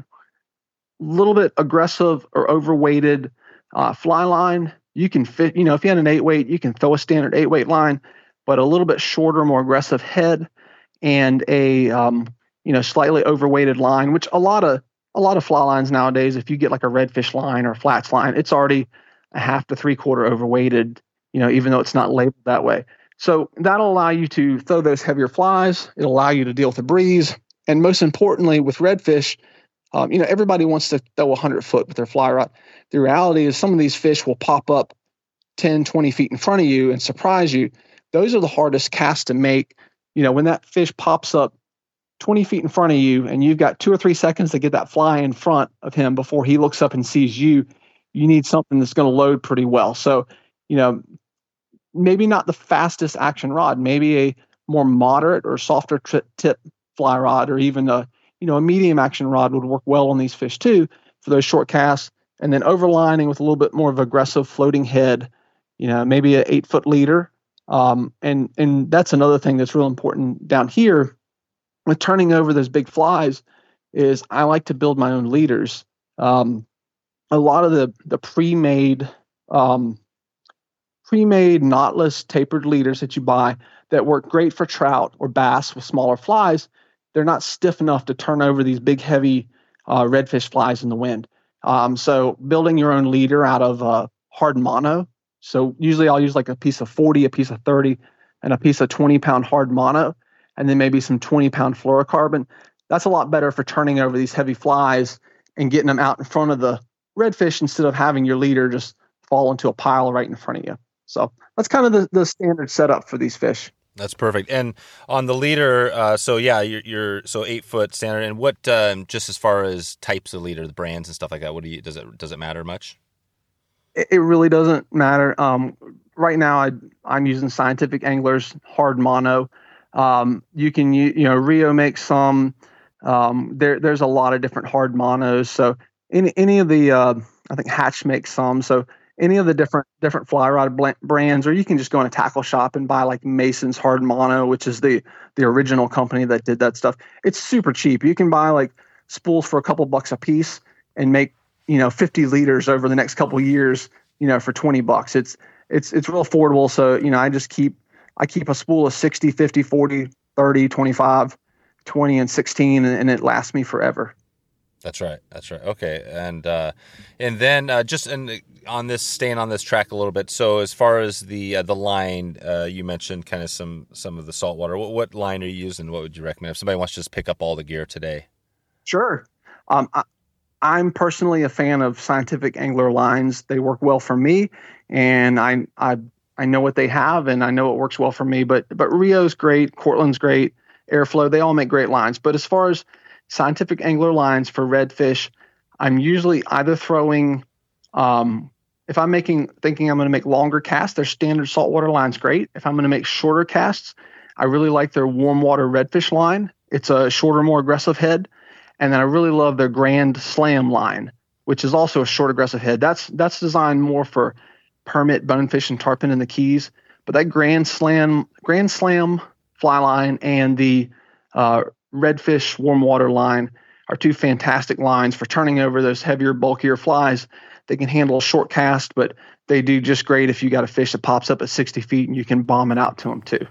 little bit aggressive or overweighted uh, fly line. You can fit, you know, if you had an eight weight, you can throw a standard eight weight line, but a little bit shorter, more aggressive head and a, um, you know, slightly overweighted line, which a lot of, A lot of fly lines nowadays, if you get like a redfish line or a flats line, it's already a half to three quarter overweighted, you know, even though it's not labeled that way. So that'll allow you to throw those heavier flies. It'll allow you to deal with the breeze. And most importantly, with redfish, um, you know, everybody wants to throw one hundred foot with their fly rod. The reality is some of these fish will pop up ten, twenty feet in front of you and surprise you. Those are the hardest casts to make. You know, when that fish pops up twenty feet in front of you and you've got two or three seconds to get that fly in front of him before he looks up and sees you, you need something that's going to load pretty well. So, you know, maybe not the fastest action rod, maybe a more moderate or softer tri- tip fly rod, or even a, you know, a medium action rod would work well on these fish too for those short casts. And then overlining with a little bit more of aggressive floating head, you know, maybe an eight foot leader. Um, and, and that's another thing that's real important down here with turning over those big flies is I like to build my own leaders. Um, a lot of the, the pre-made, um, pre-made knotless tapered leaders that you buy that work great for trout or bass with smaller flies, they're not stiff enough to turn over these big, heavy uh, redfish flies in the wind. Um, so building your own leader out of uh, hard mono. So usually I'll use like a piece of forty, a piece of thirty, and a piece of twenty pound hard mono, and then maybe some twenty pound fluorocarbon. That's a lot better for turning over these heavy flies and getting them out in front of the redfish instead of having your leader just fall into a pile right in front of you. So that's kind of the, the standard setup for these fish. That's perfect. And on the leader, uh, so yeah, you're, you're so eight foot standard. And what, um, just as far as types of leader, the brands and stuff like that, what do you, does it, does it matter much? It, it really doesn't matter. Um, right now I, I'm using Scientific Anglers hard mono. Um, you can, you, you know, Rio makes some, um, there, there's a lot of different hard monos. So any, any of the, uh, I think Hatch makes some, so any of the different, different fly rod bl- brands, or you can just go in a tackle shop and buy like Mason's hard mono, which is the, the original company that did that stuff. It's super cheap. You can buy like spools for a couple bucks a piece and make, you know, fifty liters over the next couple of years, you know, for twenty bucks. It's, it's, it's real affordable. So, you know, I just keep, I keep a spool of sixty, fifty, forty, thirty, twenty-five, twenty, and sixteen, and, and it lasts me forever. That's right. That's right. Okay. And, uh, and then, uh, just in, on this, staying on this track a little bit. So as far as the, uh, the line, uh, you mentioned kind of some, some of the saltwater. What, what line are you using? What would you recommend if somebody wants to just pick up all the gear today? Sure. Um, I, I'm personally a fan of Scientific Angler lines. They work well for me, and I, I, I know what they have, and I know it works well for me. But, but Rio's great, Cortland's great, Airflow, they all make great lines. But as far as Scientific Angler lines for redfish, I'm usually either throwing, um, if I'm making, thinking I'm going to make longer casts, their standard saltwater line's great. If I'm going to make shorter casts, I really like their warm water redfish line. It's a shorter, more aggressive head. And then I really love their Grand Slam line, which is also a short, aggressive head. That's, that's designed more for permit bonefish and tarpon in the Keys, but that Grand Slam, Grand Slam fly line and the uh, Redfish warm water line are two fantastic lines for turning over those heavier, bulkier flies. They can handle a short cast, but they do just great if you got a fish that pops up at sixty feet and you can bomb it out to them too.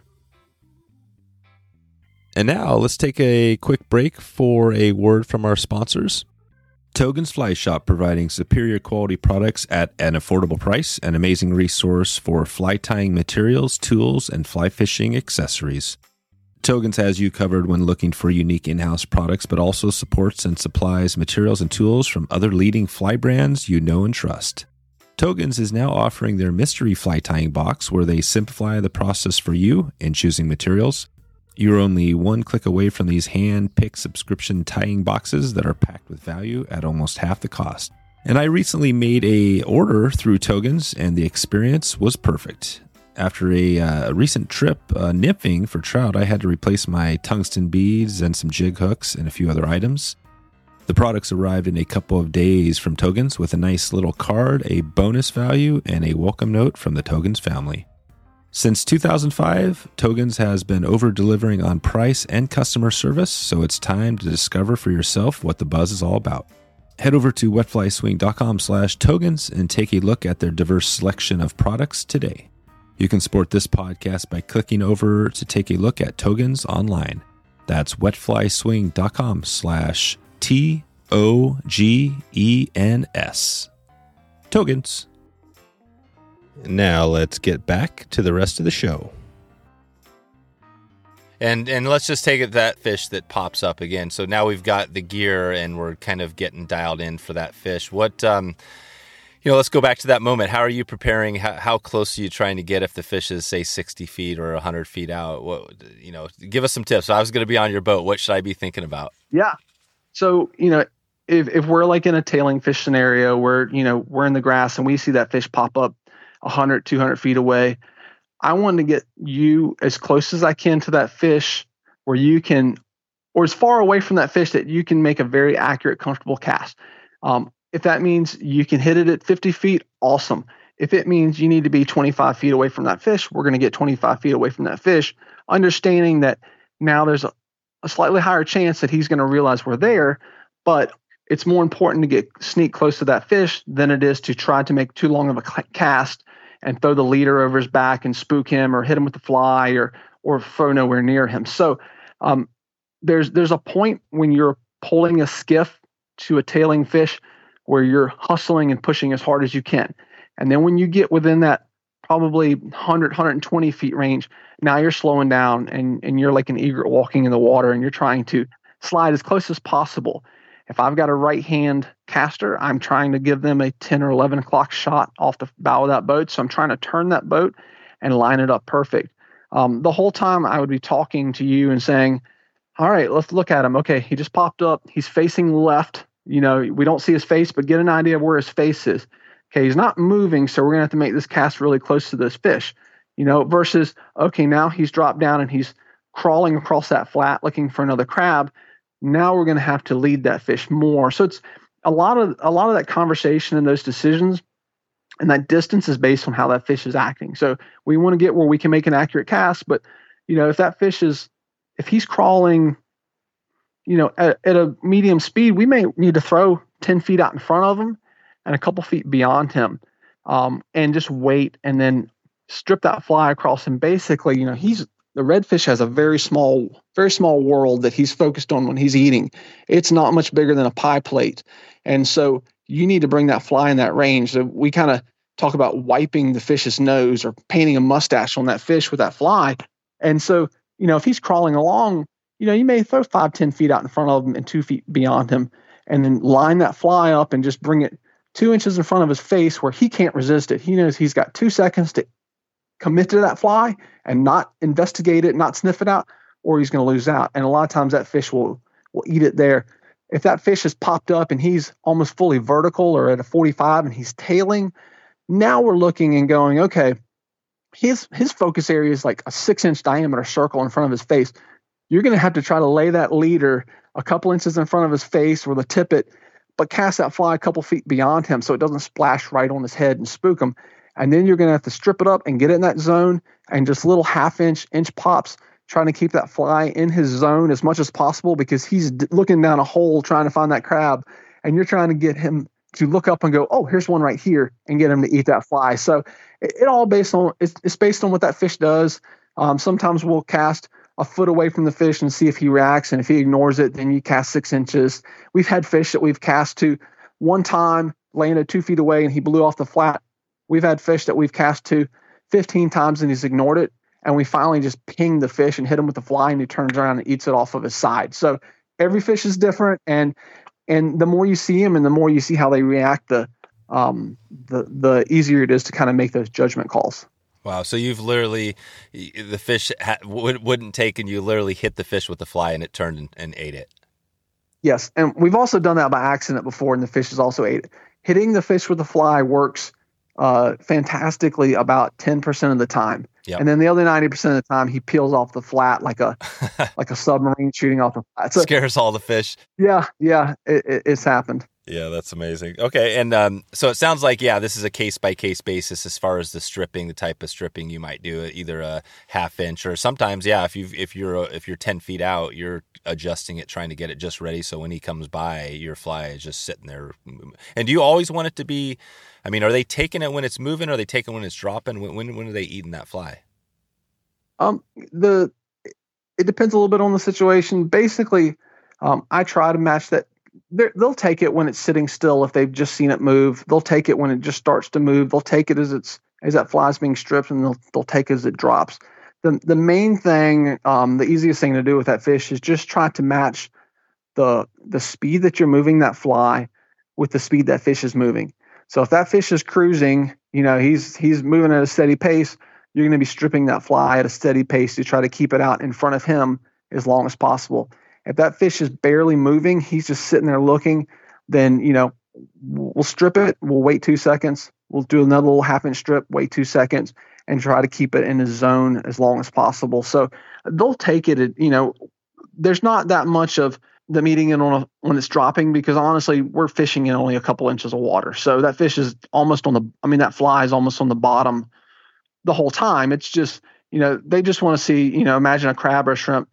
And now let's take a quick break for a word from our sponsors. Togen's Fly Shop, providing superior quality products at an affordable price, an amazing resource for fly tying materials, tools, and fly fishing accessories. Togen's has you covered when looking for unique in-house products, but also supports and supplies materials and tools from other leading fly brands you know and trust. Togen's is now offering their mystery fly tying box, where they simplify the process for you in choosing materials. You're only one click away from these hand-picked subscription tying boxes that are packed with value at almost half the cost. And I recently made a order through Togen's, and the experience was perfect. After a uh, recent trip uh, nymphing for trout, I had to replace my tungsten beads and some jig hooks and a few other items. The products arrived in a couple of days from Togen's with a nice little card, a bonus value, and a welcome note from the Togen's family. Since two thousand five, Togen's has been over-delivering on price and customer service, so it's time to discover for yourself what the buzz is all about. Head over to wetflyswing.com slash Togens and take a look at their diverse selection of products today. You can support this podcast by clicking over to take a look at Togens online. That's wetflyswing.com slash T O G E N S. Togens. Now let's get back to the rest of the show. And and let's just take it that fish that pops up again. So now we've got the gear and we're kind of getting dialed in for that fish. What, um, you know, let's go back to that moment. How are you preparing? How, how close are you trying to get if the fish is, say, sixty feet or one hundred feet out? What, you know, give us some tips. I was going to be on your boat. What should I be thinking about? Yeah. So, you know, if, if we're like in a tailing fish scenario where, you know, we're in the grass and we see that fish pop up one hundred, two hundred feet away, I want to get you as close as I can to that fish where you can, or as far away from that fish that you can make a very accurate, comfortable cast. Um, if that means you can hit it at fifty feet, awesome. If it means you need to be twenty-five feet away from that fish, we're going to get twenty-five feet away from that fish, understanding that now there's a, a slightly higher chance that he's going to realize we're there, but it's more important to get sneak close to that fish than it is to try to make too long of a cast and throw the leader over his back and spook him or hit him with the fly or or throw nowhere near him. So um, there's there's a point when you're pulling a skiff to a tailing fish where you're hustling and pushing as hard as you can. And then when you get within that probably one hundred, one hundred twenty feet range, now you're slowing down and, and you're like an egret walking in the water and you're trying to slide as close as possible. If I've got a right-hand caster, I'm trying to give them a ten or eleven o'clock shot off the bow of that boat. So I'm trying to turn that boat and line it up perfect. Um, the whole time I would be talking to you and saying, all right, let's look at him. Okay, he just popped up. He's facing left. You know, we don't see his face, but get an idea of where his face is. Okay, he's not moving, so we're going to have to make this cast really close to this fish. You know, versus, okay, now he's dropped down and he's crawling across that flat looking for another crab. Now we're going to have to lead that fish more. So it's a lot of a lot of that conversation and those decisions and that distance is based on how that fish is acting. So we want to get where we can make an accurate cast, but you know, if that fish is, if he's crawling, you know, at, at a medium speed, we may need to throw ten feet out in front of him and a couple feet beyond him, um, and just wait and then strip that fly across him. Basically, you know, he's the redfish has a very small, very small world that he's focused on when he's eating. It's not much bigger than a pie plate. And so you need to bring that fly in that range. So we kind of talk about wiping the fish's nose or painting a mustache on that fish with that fly. And so, you know, if he's crawling along, you know, you may throw five, ten feet out in front of him and two feet beyond him and then line that fly up and just bring it two inches in front of his face where he can't resist it. He knows he's got two seconds to commit to that fly and not investigate it, not sniff it out, or he's going to lose out. And a lot of times that fish will, will eat it there. If that fish has popped up and he's almost fully vertical or at a forty-five and he's tailing, now we're looking and going, okay, his, his focus area is like a six inch diameter circle in front of his face. You're going to have to try to lay that leader a couple inches in front of his face or the tippet, but cast that fly a couple feet beyond him so it doesn't splash right on his head and spook him. And then you're going to have to strip it up and get it in that zone and just little half inch, inch pops, trying to keep that fly in his zone as much as possible because he's d- looking down a hole trying to find that crab. And you're trying to get him to look up and go, oh, here's one right here, and get him to eat that fly. So it, it all based on, it's, it's based on what that fish does. Um, sometimes we'll cast a foot away from the fish and see if he reacts. And if he ignores it, then you cast six inches. We've had fish that we've cast to one time, landed two feet away, and he blew off the flat. We've had fish that we've cast to fifteen times and he's ignored it. And we finally just ping the fish and hit him with the fly, and he turns around and eats it off of his side. So every fish is different. And, and the more you see them and the more you see how they react, the, um, the, the easier it is to kind of make those judgment calls. Wow. So you've literally, the fish ha- would, wouldn't take, and you literally hit the fish with the fly and it turned and, and ate it. Yes. And we've also done that by accident before, and the fish has also ate it. Hitting the fish with the fly works uh, fantastically about ten percent of the time. Yep. And then the other ninety percent of the time, he peels off the flat like a like a submarine shooting off the flat. So, scares all the fish. Yeah. Yeah. It, it, it's happened. Yeah, that's amazing. Okay, and um, so it sounds like, yeah, this is a case-by-case basis as far as the stripping, the type of stripping you might do, either a half inch or sometimes, yeah, if you if you're if you're ten feet out, you're adjusting it, trying to get it just ready, so when he comes by, your fly is just sitting there. And do you always want it to be, I mean, are they taking it when it's moving, or are they taking it when it's dropping? When when, when are they eating that fly? Um, the it depends a little bit on the situation. Basically, um, I try to match that. They're, they'll take it when it's sitting still if they've just seen it move. They'll take it when it just starts to move. They'll take it as it's as that fly's being stripped, and they'll they'll take it as it drops. The the main thing, um, the easiest thing to do with that fish is just try to match the the speed that you're moving that fly with the speed that fish is moving. So if that fish is cruising, you know, he's he's moving at a steady pace, you're going to be stripping that fly at a steady pace to try to keep it out in front of him as long as possible. If that fish is barely moving, he's just sitting there looking, then, you know, we'll strip it. We'll wait two seconds. We'll do another little half inch strip, wait two seconds, and try to keep it in his zone as long as possible. So they'll take it, at, you know, there's not that much of them eating it on a, when it's dropping, because honestly, we're fishing in only a couple inches of water. So that fish is almost on the, I mean, that fly is almost on the bottom the whole time. It's just, you know, they just want to see, you know, imagine a crab or a shrimp,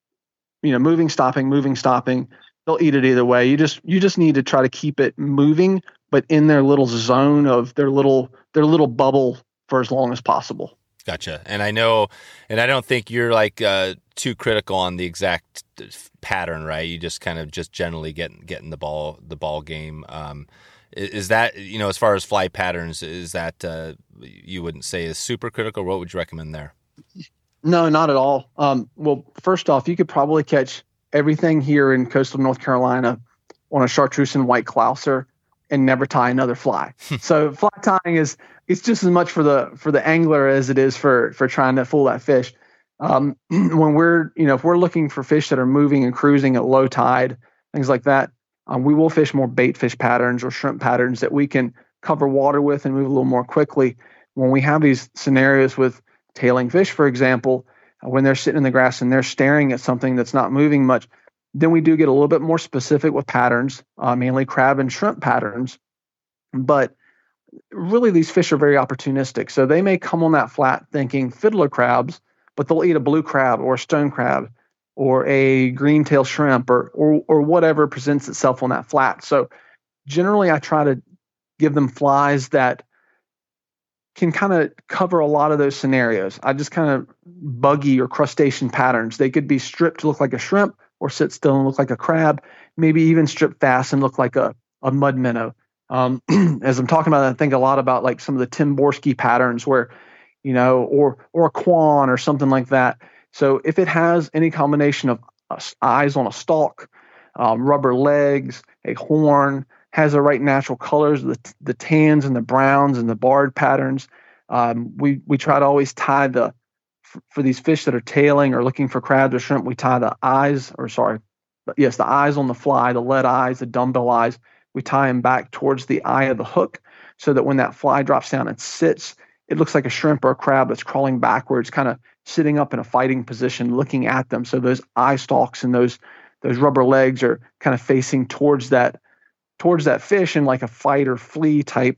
you know, moving, stopping, moving, stopping. They'll eat it either way. You just you just need to try to keep it moving, but in their little zone of their little their little bubble for as long as possible. Gotcha. And I know, and I don't think you're like uh, too critical on the exact pattern, right? You just kind of just generally getting getting the ball the ball game. Um, is that, you know, as far as fly patterns, is that uh, you wouldn't say is super critical? What would you recommend there? No, not at all. Um, well, first off, you could probably catch everything here in coastal North Carolina on a chartreuse and white clouser and never tie another fly. So fly tying is it's just as much for the for the angler as it is for for trying to fool that fish. Um, when we're you know if we're looking for fish that are moving and cruising at low tide, things like that, um, we will fish more bait fish patterns or shrimp patterns that we can cover water with and move a little more quickly. When we have these scenarios with tailing fish, for example, when they're sitting in the grass and they're staring at something that's not moving much, then we do get a little bit more specific with patterns, uh, mainly crab and shrimp patterns. But really, these fish are very opportunistic. So they may come on that flat thinking fiddler crabs, but they'll eat a blue crab or a stone crab or a green tail shrimp or, or, or whatever presents itself on that flat. So generally, I try to give them flies that can kind of cover a lot of those scenarios. I just kind of buggy or crustacean patterns. They could be stripped to look like a shrimp or sit still and look like a crab, maybe even strip fast and look like a, a mud minnow. Um, as I'm talking about, I think a lot about like some of the Tim Borski patterns where, you know, or, or a Quan or something like that. So if it has any combination of uh, eyes on a stalk, um, rubber legs, a horn, has the right natural colors, the the tans and the browns and the barred patterns. Um, we we try to always tie the, for, for these fish that are tailing or looking for crabs or shrimp, we tie the eyes, or sorry, but yes, the eyes on the fly, the lead eyes, the dumbbell eyes, we tie them back towards the eye of the hook so that when that fly drops down and sits, it looks like a shrimp or a crab that's crawling backwards, kind of sitting up in a fighting position, looking at them. So those eye stalks and those those rubber legs are kind of facing towards that towards that fish in like a fight or flee type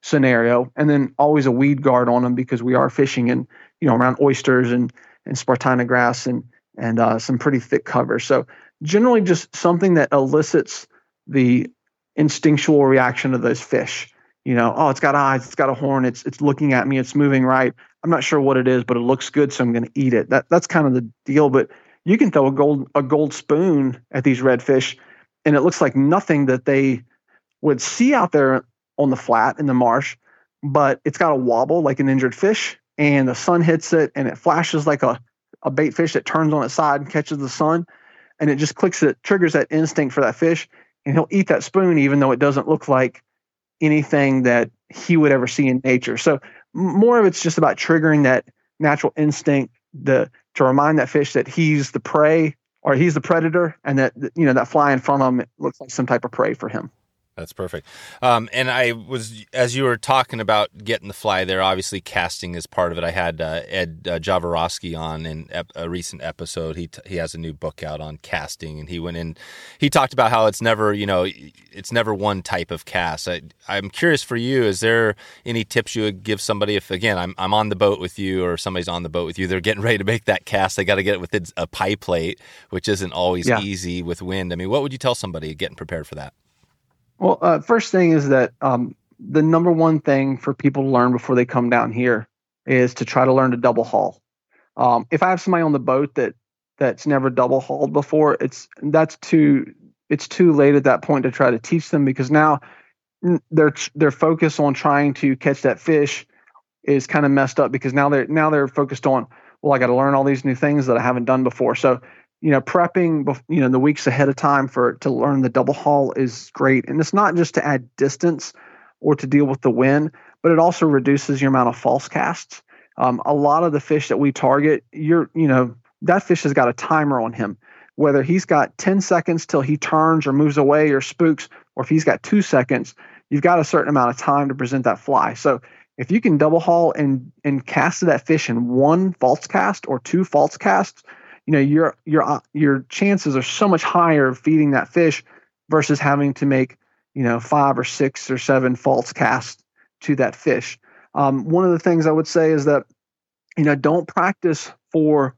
scenario, and then always a weed guard on them because we are fishing in, you know, around oysters and, and Spartina grass and, and uh, some pretty thick cover. So generally just something that elicits the instinctual reaction of those fish. You know, oh, it's got eyes, it's got a horn, it's it's looking at me, it's moving right. I'm not sure what it is, but it looks good, so I'm going to eat it. That that's kind of the deal. But you can throw a gold a gold spoon at these redfish, and it looks like nothing that they would see out there on the flat in the marsh, but it's got a wobble like an injured fish, and the sun hits it, and it flashes like a, a bait fish that turns on its side and catches the sun, and it just clicks it, triggers that instinct for that fish, and he'll eat that spoon even though it doesn't look like anything that he would ever see in nature. So more of it's just about triggering that natural instinct the, to remind that fish that he's the prey or he's the predator, and that, you know, that fly in front of him looks like some type of prey for him. That's perfect. Um, and I was, as you were talking about getting the fly there, obviously casting is part of it. I had uh, Ed uh, Jaworowski on in ep- a recent episode. He t- he has a new book out on casting, and he went in, he talked about how it's never, you know, it's never one type of cast. I, I'm curious for you, is there any tips you would give somebody if, again, I'm I'm on the boat with you or somebody's on the boat with you, they're getting ready to make that cast, they got to get it within a pie plate, which isn't always yeah. easy with wind. I mean, what would you tell somebody getting prepared for that? Well, uh, first thing is that um, the number one thing for people to learn before they come down here is to try to learn to double haul. Um, if I have somebody on the boat that that's never double hauled before, it's that's too it's too late at that point to try to teach them, because now their their focus on trying to catch that fish is kind of messed up, because now they're now they're focused on, well, I got to learn all these new things that I haven't done before. So, you know, prepping, you know, the weeks ahead of time for to learn the double haul is great. And it's not just to add distance or to deal with the wind, but it also reduces your amount of false casts. Um, a lot of the fish that we target, you're, you know, that fish has got a timer on him, whether he's got ten seconds till he turns or moves away or spooks, or if he's got two seconds, you've got a certain amount of time to present that fly. So if you can double haul and, and cast that fish in one false cast or two false casts, you know, your your your chances are so much higher of feeding that fish versus having to make, you know, five or six or seven false casts to that fish. Um, one of the things I would say is that, you know, don't practice for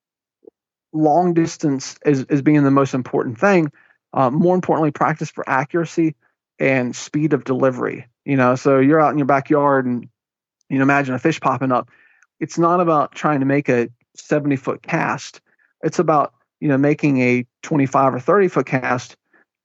long distance as, as being the most important thing. Uh, more importantly, practice for accuracy and speed of delivery. You know, so you're out in your backyard and, you know, imagine a fish popping up. It's not about trying to make a seventy foot cast. It's about, you know, making a twenty-five or thirty foot cast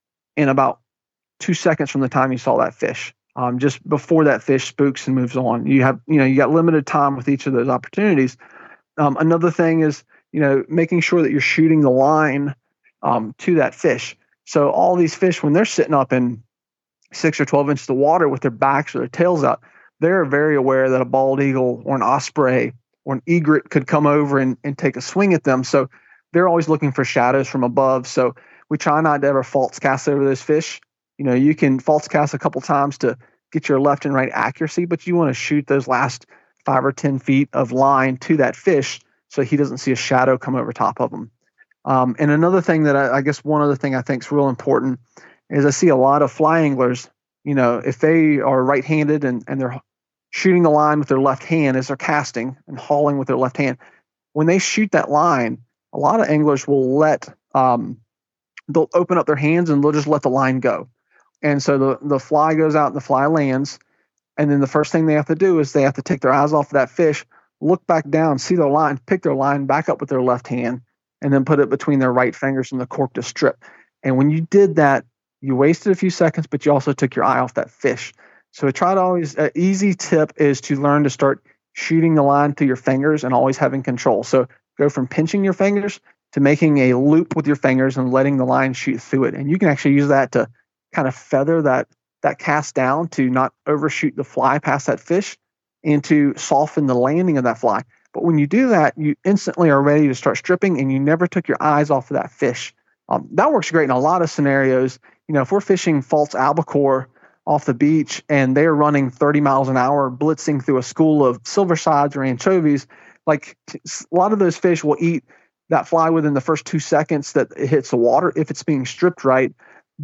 in about two seconds from the time you saw that fish. Um, just before that fish spooks and moves on. You have, you know, you got limited time with each of those opportunities. Um, another thing is, you know, making sure that you're shooting the line um, to that fish. So all these fish, when they're sitting up in six or twelve inches of water with their backs or their tails out, they're very aware that a bald eagle or an osprey or an egret could come over and, and take a swing at them. So they're always looking for shadows from above. So we try not to ever false cast over those fish. You know, you can false cast a couple times to get your left and right accuracy, but you want to shoot those last five or ten feet of line to that fish so he doesn't see a shadow come over top of him. Um, and another thing that I, I guess one other thing I think is real important is I see a lot of fly anglers, you know, if they are right-handed and, and they're shooting the line with their left hand as they're casting and hauling with their left hand, when they shoot that line, a lot of anglers will let, um, they'll open up their hands and they'll just let the line go. And so the, the fly goes out and the fly lands. And then the first thing they have to do is they have to take their eyes off of that fish, look back down, see their line, pick their line back up with their left hand, and then put it between their right fingers and the cork to strip. And when you did that, you wasted a few seconds, but you also took your eye off that fish. So try to always, an easy tip is to learn to start shooting the line through your fingers and always having control. So go from pinching your fingers to making a loop with your fingers and letting the line shoot through it. And you can actually use that to kind of feather that, that cast down to not overshoot the fly past that fish and to soften the landing of that fly. But when you do that, you instantly are ready to start stripping and you never took your eyes off of that fish. Um, that works great in a lot of scenarios. You know, if we're fishing false albacore off the beach and they're running thirty miles an hour, blitzing through a school of silver sides or anchovies, like a lot of those fish will eat that fly within the first two seconds that it hits the water if it's being stripped right. But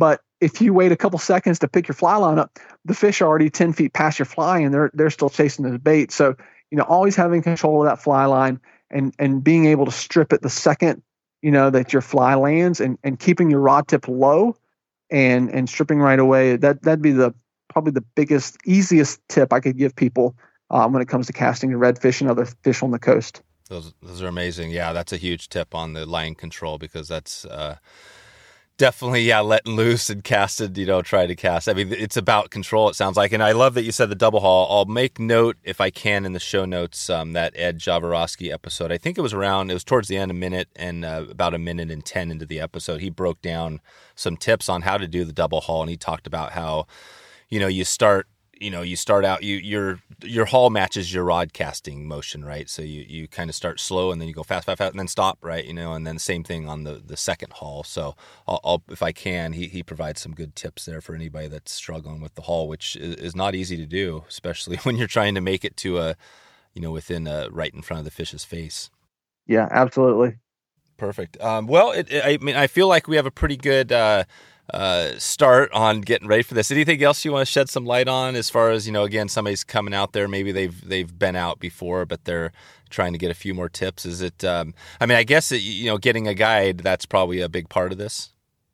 if you wait a couple seconds to pick your fly line up, the fish are already ten feet past your fly and they're they're still chasing the bait. So, you know, always having control of that fly line and and being able to strip it the second, you know, that your fly lands, and, and keeping your rod tip low and and stripping right away. That that'd be the probably the biggest, easiest tip I could give people um, when it comes to casting redfish and other fish on the coast. Those those are amazing. Yeah, that's a huge tip on the line control, because that's uh, definitely, yeah, letting loose and casted, you know, try to cast. I mean, it's about control, it sounds like. And I love that you said the double haul. I'll make note, if I can, in the show notes, um, that Ed Jaworowski episode. I think it was around, it was towards the end, a minute and uh, about a minute and ten into the episode. He broke down some tips on how to do the double haul. And he talked about how, you know, you start, you know, you start out, you, your, your haul matches your rod casting motion, right? So you, you kind of start slow and then you go fast, fast, fast, and then stop, right? You know, and then same thing on the, the second haul. So I'll, I'll, if I can, he, he provides some good tips there for anybody that's struggling with the haul, which is, is not easy to do, especially when you're trying to make it to a, you know, within a, right in front of the fish's face. Yeah, absolutely. Perfect. Um, well, it, it, I mean, I feel like we have a pretty good, uh, uh, start on getting ready for this. Anything else you want to shed some light on, as far as, you know, again, somebody's coming out there, maybe they've, they've been out before, but they're trying to get a few more tips. Is it, um, I mean, I guess, it, you know, getting a guide, that's probably a big part of this.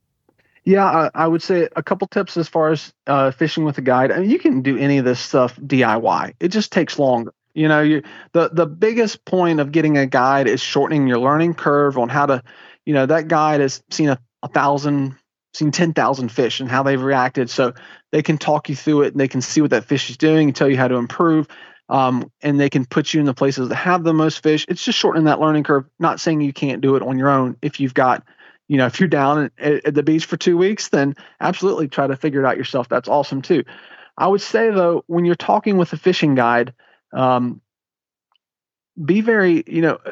Yeah, I, I would say a couple tips as far as uh, fishing with a guide. I mean, you can do any of this stuff D I Y. It just takes longer. You know, you, the, the biggest point of getting a guide is shortening your learning curve on how to, you know, that guide has seen a, a thousand, seen ten thousand fish and how they've reacted. So they can talk you through it and they can see what that fish is doing and tell you how to improve. Um, and they can put you in the places that have the most fish. It's just shortening that learning curve. Not saying you can't do it on your own. If you've got, you know, if you're down at, at the beach for two weeks, then absolutely try to figure it out yourself. That's awesome too. I would say though, when you're talking with a fishing guide, um, be very, you know,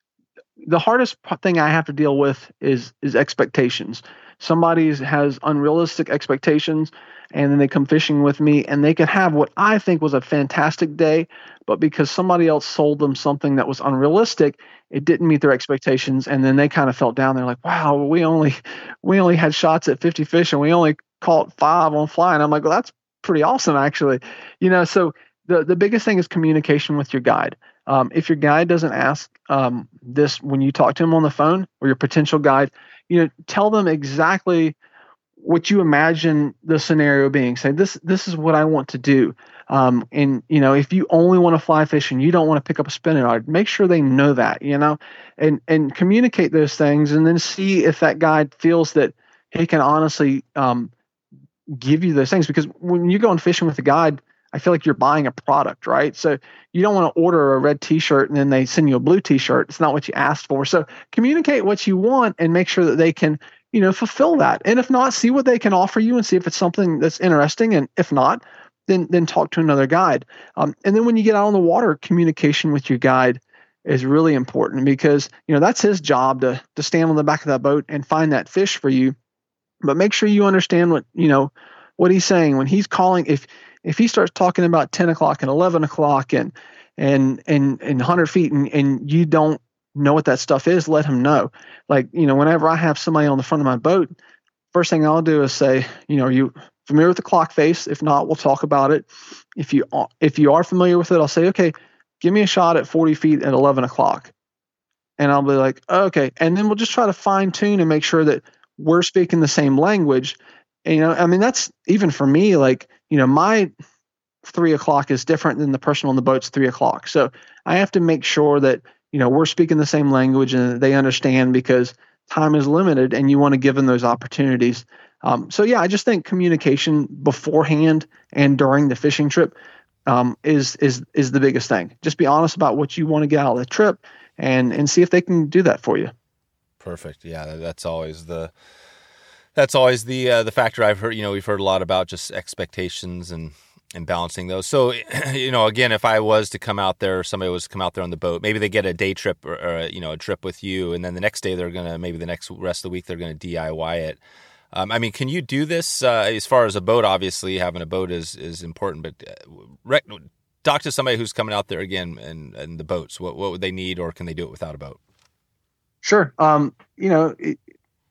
the hardest thing I have to deal with is, is expectations. Somebody has unrealistic expectations, and then they come fishing with me and they could have what I think was a fantastic day, but because somebody else sold them something that was unrealistic, it didn't meet their expectations. And then they kind of felt down. They're like, wow, we only, we only had shots at fifty fish and we only caught five on fly. And I'm like, well, that's pretty awesome, actually. You know, so the, the biggest thing is communication with your guide. Um, if your guide doesn't ask um, this when you talk to him on the phone, or your potential guide, you know, tell them exactly what you imagine the scenario being. Say, this this is what I want to do. Um, and, you know, if you only want to fly fish and you don't want to pick up a spinning rod, make sure they know that, you know, and, and communicate those things, and then see if that guide feels that he can honestly um, give you those things. Because when you go on fishing with a guide, I feel like you're buying a product, right? So you don't want to order a red t-shirt and then they send you a blue t-shirt. It's not what you asked for. So communicate what you want and make sure that they can, you know, fulfill that. And if not, see what they can offer you and see if it's something that's interesting. And if not, then then talk to another guide. Um, and then when you get out on the water, communication with your guide is really important, because, you know, that's his job to to stand on the back of that boat and find that fish for you. But make sure you understand what, you know, what he's saying when he's calling. If If he starts talking about ten o'clock and eleven o'clock and and and and one hundred feet, and, and you don't know what that stuff is, let him know. Like, you know, whenever I have somebody on the front of my boat, first thing I'll do is say, you know, are you familiar with the clock face? If not, we'll talk about it. If you if you are familiar with it, I'll say, okay, give me a shot at forty feet at eleven o'clock. And I'll be like, okay. And then we'll just try to fine tune and make sure that we're speaking the same language. And, you know, I mean, that's even for me, like, you know, my three o'clock is different than the person on the boat's three o'clock. So I have to make sure that, you know, we're speaking the same language and that they understand, because time is limited and you want to give them those opportunities. Um, so yeah, I just think communication beforehand and during the fishing trip um, is, is, is the biggest thing. Just be honest about what you want to get out of the trip, and, and see if they can do that for you. Perfect. Yeah. That's always the, That's always the uh, the factor I've heard. You know, we've heard a lot about just expectations and, and balancing those. So, you know, again, if I was to come out there, or somebody was to come out there on the boat, maybe they get a day trip, or, or you know, a trip with you, and then the next day they're gonna, maybe the next rest of the week they're gonna D I Y it. Um, I mean, can you do this uh, as far as a boat? Obviously, having a boat is is important, but uh, rec- talk to somebody who's coming out there again and and the boats. What what would they need, or can they do it without a boat? Sure. Um, you know. It,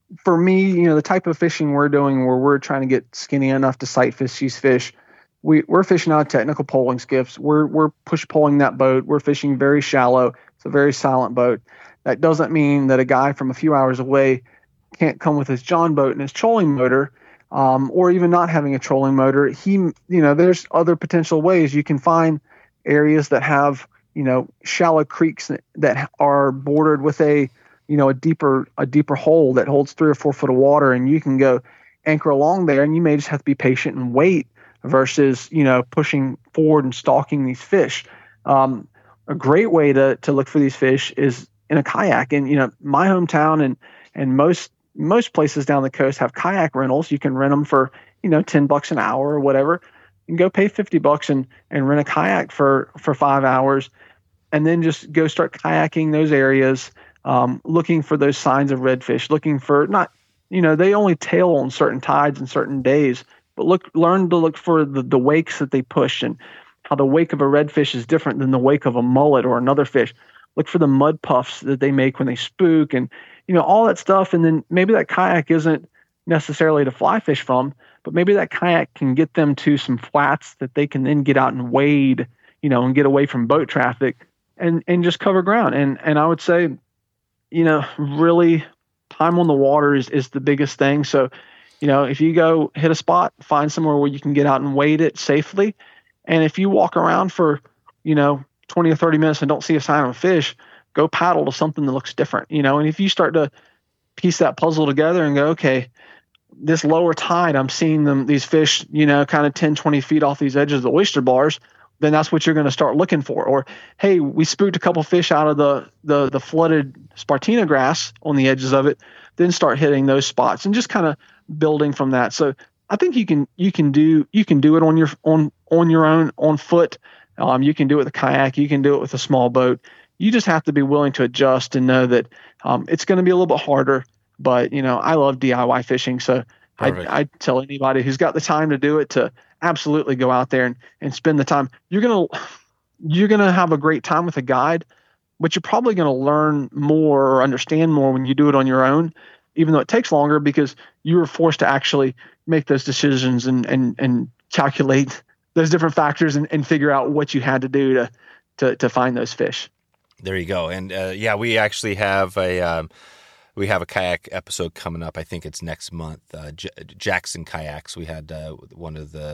for me, you know, the type of fishing we're doing where we're trying to get skinny enough to sight fish these fish, we, we're fishing out of technical poling skiffs. We're we're push poling that boat. We're fishing very shallow. It's a very silent boat. That doesn't mean that a guy from a few hours away can't come with his John boat and his trolling motor, um, or even not having a trolling motor. He, you know, there's other potential ways you can find areas that have, you know, shallow creeks that, that are bordered with a, you know, a deeper, a deeper hole that holds three or four foot of water, and you can go anchor along there, and you may just have to be patient and wait versus, you know, pushing forward and stalking these fish. Um, a great way to, to look for these fish is in a kayak. And, you know, my hometown and, and most, most places down the coast have kayak rentals. You can rent them for, you know, ten bucks an hour or whatever. You can go pay fifty bucks and, and rent a kayak for, for five hours and then just go start kayaking those areas. Um, looking for those signs of redfish, looking for not, you know, they only tail on certain tides and certain days, but look, learn to look for the, the wakes that they push and how the wake of a redfish is different than the wake of a mullet or another fish. Look for the mud puffs that they make when they spook and, you know, all that stuff. And then maybe that kayak isn't necessarily to fly fish from, but maybe that kayak can get them to some flats that they can then get out and wade, you know, and get away from boat traffic and, and just cover ground. And, and I would say, you know, really time on the water is, is the biggest thing. So, you know, if you go hit a spot, find somewhere where you can get out and wade it safely. And if you walk around for, you know, twenty or thirty minutes and don't see a sign of a fish, go paddle to something that looks different, you know. And if you start to piece that puzzle together and go, okay, this lower tide, I'm seeing them, these fish, you know, kind of ten, twenty feet off these edges of the oyster bars, then that's what you're going to start looking for. Or, hey, we spooked a couple fish out of the, the, the flooded Spartina grass on the edges of it, then start hitting those spots and just kind of building from that. So I think you can, you can do, you can do it on your, on, on your own, on foot. Um, you can do it with a kayak. You can do it with a small boat. You just have to be willing to adjust and know that um, it's going to be a little bit harder, but you know, I love D I Y fishing. So I, I tell anybody who's got the time to do it to absolutely go out there and, and spend the time. You're going to, you're going to have a great time with a guide, but you're probably going to learn more or understand more when you do it on your own, even though it takes longer because you were forced to actually make those decisions and, and, and calculate those different factors and, and figure out what you had to do to, to, to find those fish. There you go. And uh, yeah, we actually have a, um, we have a kayak episode coming up. I think it's next month. Uh, J- Jackson Kayaks. We had uh, one of the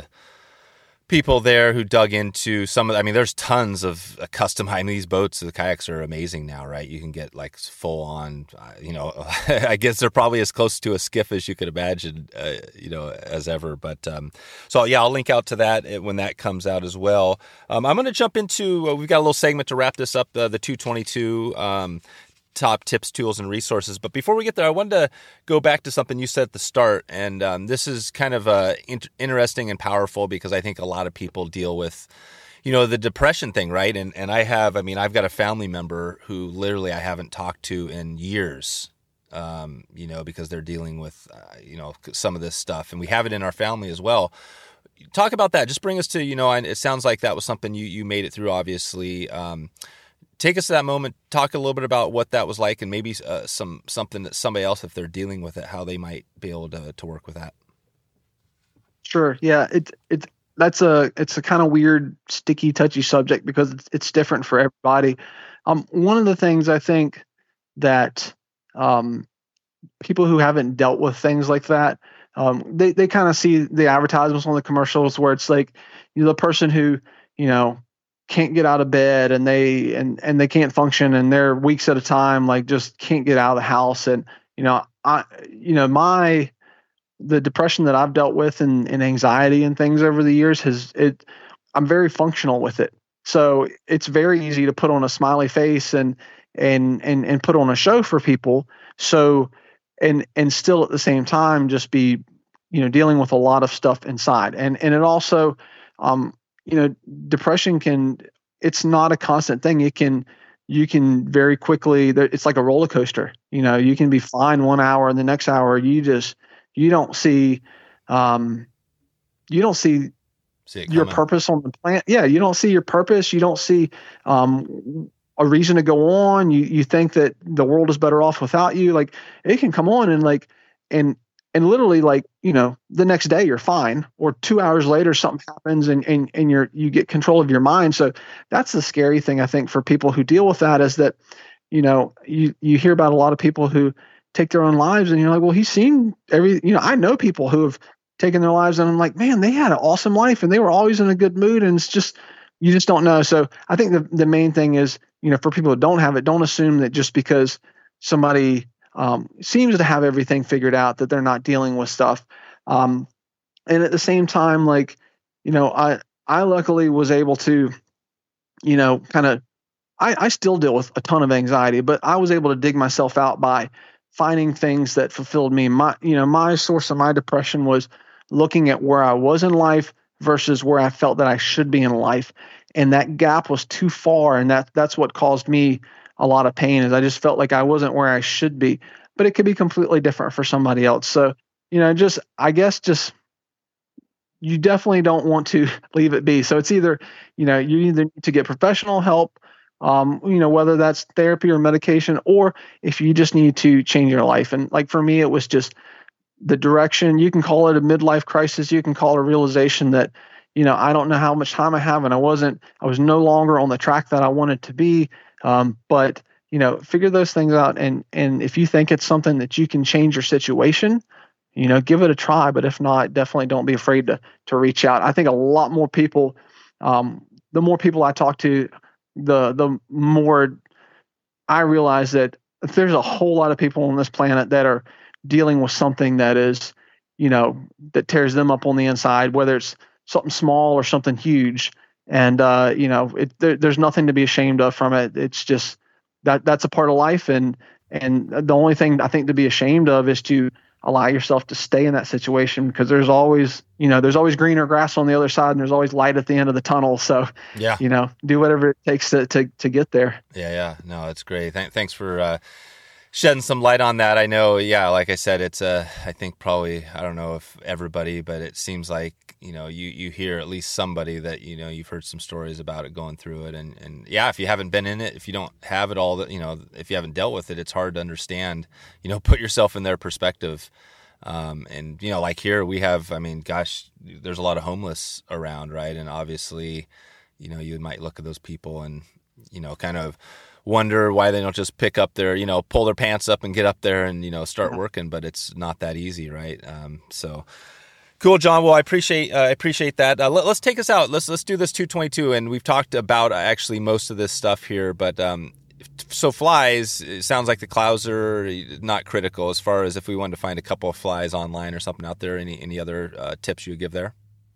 people there who dug into some of, I mean, there's tons of uh, custom, I mean, these boats, the kayaks are amazing now, right? You can get like full on, uh, you know, I guess they're probably as close to a skiff as you could imagine, uh, you know, as ever. But um, so yeah, I'll link out to that when that comes out as well. Um, I'm going to jump into, uh, we've got a little segment to wrap this up, uh, the two twenty-two um, top tips, tools, and resources. But before we get there, I wanted to go back to something you said at the start. And um, this is kind of uh, in- interesting and powerful because I think a lot of people deal with, you know, the depression thing, right? And and I have, I mean, I've got a family member who literally I haven't talked to in years, um, you know, because they're dealing with, uh, you know, some of this stuff. And we have it in our family as well. Talk about that. Just bring us to, you know, and it sounds like that was something you, you made it through, obviously. Um, Take us to that moment. Talk a little bit about what that was like, and maybe uh, some something that somebody else, if they're dealing with it, how they might be able to to work with that. Sure. Yeah. It's it's that's a it's a kind of weird, sticky, touchy subject because it's it's different for everybody. Um, one of the things I think that um, people who haven't dealt with things like that, um, they they kind of see the advertisements on the commercials where it's like, you know, the person who, you know, can't get out of bed and they and and they can't function and they're weeks at a time, like just can't get out of the house. And you know, I you know my the depression that I've dealt with and, and anxiety and things over the years has it I'm very functional with it. So it's very easy to put on a smiley face and and and and put on a show for people. So and and still at the same time just be, you know, dealing with a lot of stuff inside. And and it also um you know, depression can, it's not a constant thing. It can, you can very quickly, it's like a roller coaster. You know, you can be fine one hour and the next hour, you just, you don't see, um, you don't see, see your purpose on the planet. Yeah. You don't see your purpose. You don't see, um, a reason to go on. You, you think that the world is better off without you. Like it can come on and like, and and literally, like, you know, the next day you're fine, or two hours later something happens and and and you're you get control of your mind. So that's the scary thing, I think, for people who deal with that, is that, you know, you you hear about a lot of people who take their own lives, and you're like, well, he's seen every, you know, I know people who have taken their lives, and I'm like, man, they had an awesome life and they were always in a good mood, and it's just, you just don't know. So I think the the main thing is, you know, for people who don't have it, don't assume that just because somebody um, seems to have everything figured out that they're not dealing with stuff. Um, and at the same time, like, you know, I I luckily was able to, you know, kind of, I, I still deal with a ton of anxiety, but I was able to dig myself out by finding things that fulfilled me. My, you know, my source of my depression was looking at where I was in life versus where I felt that I should be in life. And that gap was too far. And that that's what caused me a lot of pain, is I just felt like I wasn't where I should be, but it could be completely different for somebody else. So, you know, just, I guess, just, you definitely don't want to leave it be. So it's either, you know, you either need to get professional help, um, you know, whether that's therapy or medication, or if you just need to change your life. And like for me, it was just the direction. You can call it a midlife crisis. You can call it a realization that, you know, I don't know how much time I have, and I wasn't, I was no longer on the track that I wanted to be. Um, but, you know, figure those things out. And, and if you think it's something that you can change your situation, you know, give it a try. But if not, definitely don't be afraid to, to reach out. I think a lot more people, um, the more people I talk to, the, the more I realize that there's a whole lot of people on this planet that are dealing with something that is, you know, that tears them up on the inside, whether it's something small or something huge. And, uh, you know, it, there, there's nothing to be ashamed of from it. It's just that that's a part of life. And, and the only thing I think to be ashamed of is to allow yourself to stay in that situation, because there's always, you know, there's always greener grass on the other side, and there's always light at the end of the tunnel. So, yeah, you know, do whatever it takes to, to, to get there. Yeah. Yeah. No, it's great. Th- thanks for, uh, shedding some light on that. I know, yeah, like I said, it's uh, I think probably, I don't know if everybody, but it seems like, you know, you, you hear at least somebody that, you know, you've heard some stories about it, going through it. And, and yeah, if you haven't been in it, if you don't have it all, that, you know, if you haven't dealt with it, it's hard to understand, you know, put yourself in their perspective. Um, and, you know, like here we have, I mean, gosh, there's a lot of homeless around, right? And obviously, you know, you might look at those people and, you know, kind of wonder why they don't just pick up their, you know, pull their pants up and get up there and, you know, start working, but it's not that easy, right? Um, so cool, John. Well, I appreciate, uh, I appreciate that. Uh, let, let's take us out. Let's, let's do this two twenty-two. And we've talked about uh, actually most of this stuff here, but, um, so flies, it sounds like the clouds are not critical as far as if we wanted to find a couple of flies online or something out there. Any, any other uh, tips you would give there?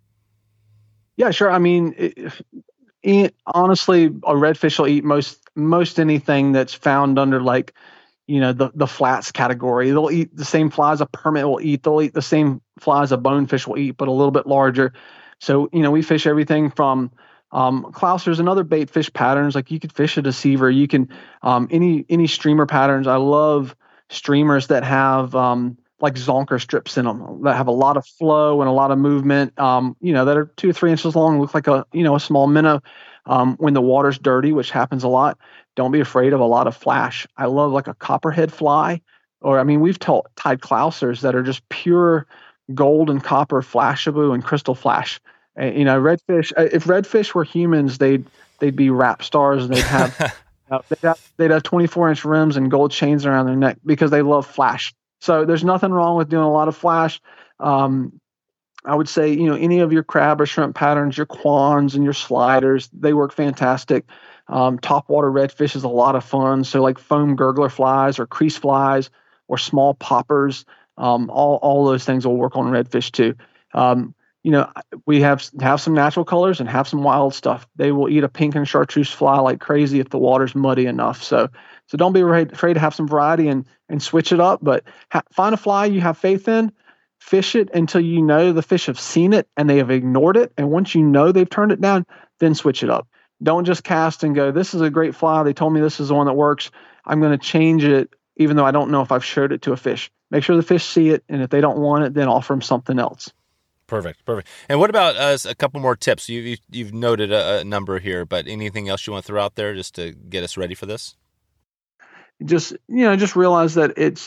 Yeah, sure. I mean, if, It, honestly, a redfish will eat most most anything that's found under, like, you know, the the flats category. They'll eat the same flies a permit will eat. They'll eat the same flies a bonefish will eat, but a little bit larger. So, you know, we fish everything from um, clousers and other bait fish patterns. Like, you could fish a deceiver. You can um, any any streamer patterns. I love streamers that have um, like zonker strips in them that have a lot of flow and a lot of movement, um, you know, that are two or three inches long, look like a, you know, a small minnow. Um, when the water's dirty, which happens a lot, don't be afraid of a lot of flash. I love like a copperhead fly, or, I mean, we've t- tied clousers that are just pure gold and copper flashaboo and crystal flash. Uh, you know, redfish, uh, if redfish were humans, they'd, they'd be rap stars, and they'd have, uh, they'd have, they'd have twenty-four inch rims and gold chains around their neck because they love flash. So there's nothing wrong with doing a lot of flash. Um, I would say, you know, any of your crab or shrimp patterns, your quans and your sliders, they work fantastic. Um, topwater redfish is a lot of fun. So like foam gurgler flies or crease flies or small poppers, um, all, all those things will work on redfish too. Um, you know, we have have some natural colors and have some wild stuff. They will eat a pink and chartreuse fly like crazy if the water's muddy enough. So so don't be afraid, afraid to have some variety and and switch it up. But ha- find a fly you have faith in, fish it until you know the fish have seen it and they have ignored it. And once you know they've turned it down, then switch it up. Don't just cast and go, this is a great fly. They told me this is the one that works. I'm going to change it even though I don't know if I've showed it to a fish. Make sure the fish see it, and if they don't want it, then offer them something else. Perfect, perfect. And what about uh, a couple more tips? You, you, you've noted a, a number here, but anything else you want to throw out there just to get us ready for this? Just, you know, just realize that it's,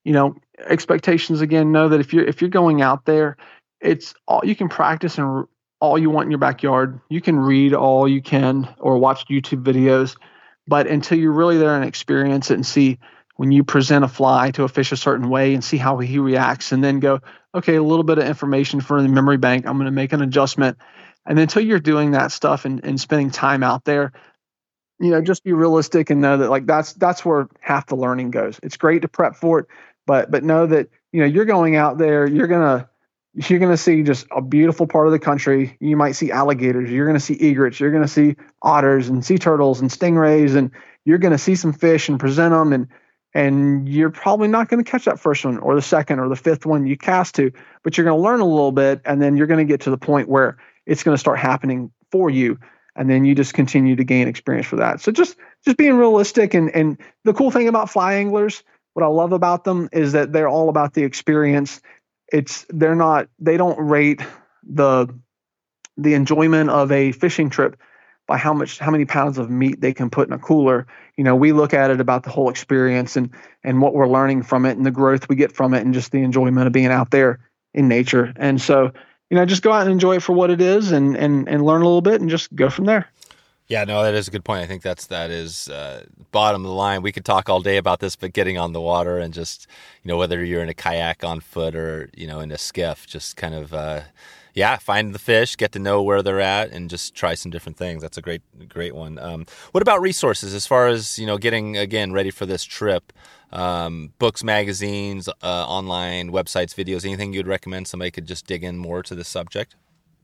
you know, expectations again, know that if you're if you're going out there, it's all you can practice and r- all you want in your backyard. You can read all you can or watch YouTube videos, but until you're really there and experience it and see when you present a fly to a fish a certain way and see how he reacts, and then go, okay, a little bit of information for the memory bank, I'm going to make an adjustment. And until you're doing that stuff and, and spending time out there, you know, just be realistic and know that like that's that's where half the learning goes. It's great to prep for it, but but know that, you know, you're going out there, you're gonna you're gonna see just a beautiful part of the country. You might see alligators, you're gonna see egrets, you're gonna see otters and sea turtles and stingrays, and you're gonna see some fish and present them, and and you're probably not going to catch that first one or the second or the fifth one you cast to, but you're going to learn a little bit, and then you're going to get to the point where it's going to start happening for you, and then you just continue to gain experience for that. So just just being realistic, and and the cool thing about fly anglers, what I love about them is that they're all about the experience. It's they're not they don't rate the the enjoyment of a fishing trip by how much how many pounds of meat they can put in a cooler. You know, we look at it about the whole experience and and what we're learning from it and the growth we get from it and just the enjoyment of being out there in nature. And so, you know, just go out and enjoy it for what it is, and and and learn a little bit and just go from there. Yeah, no, that is a good point. I think that's that is uh, bottom of the line. We could talk all day about this, but getting on the water and just, you know, whether you're in a kayak on foot or, you know, in a skiff, just kind of uh, yeah, find the fish, get to know where they're at, and just try some different things. That's a great, great one. Um, what about resources as far as, you know, getting, again, ready for this trip? Um, books, magazines, uh, online, websites, videos, anything you'd recommend somebody could just dig in more to the subject?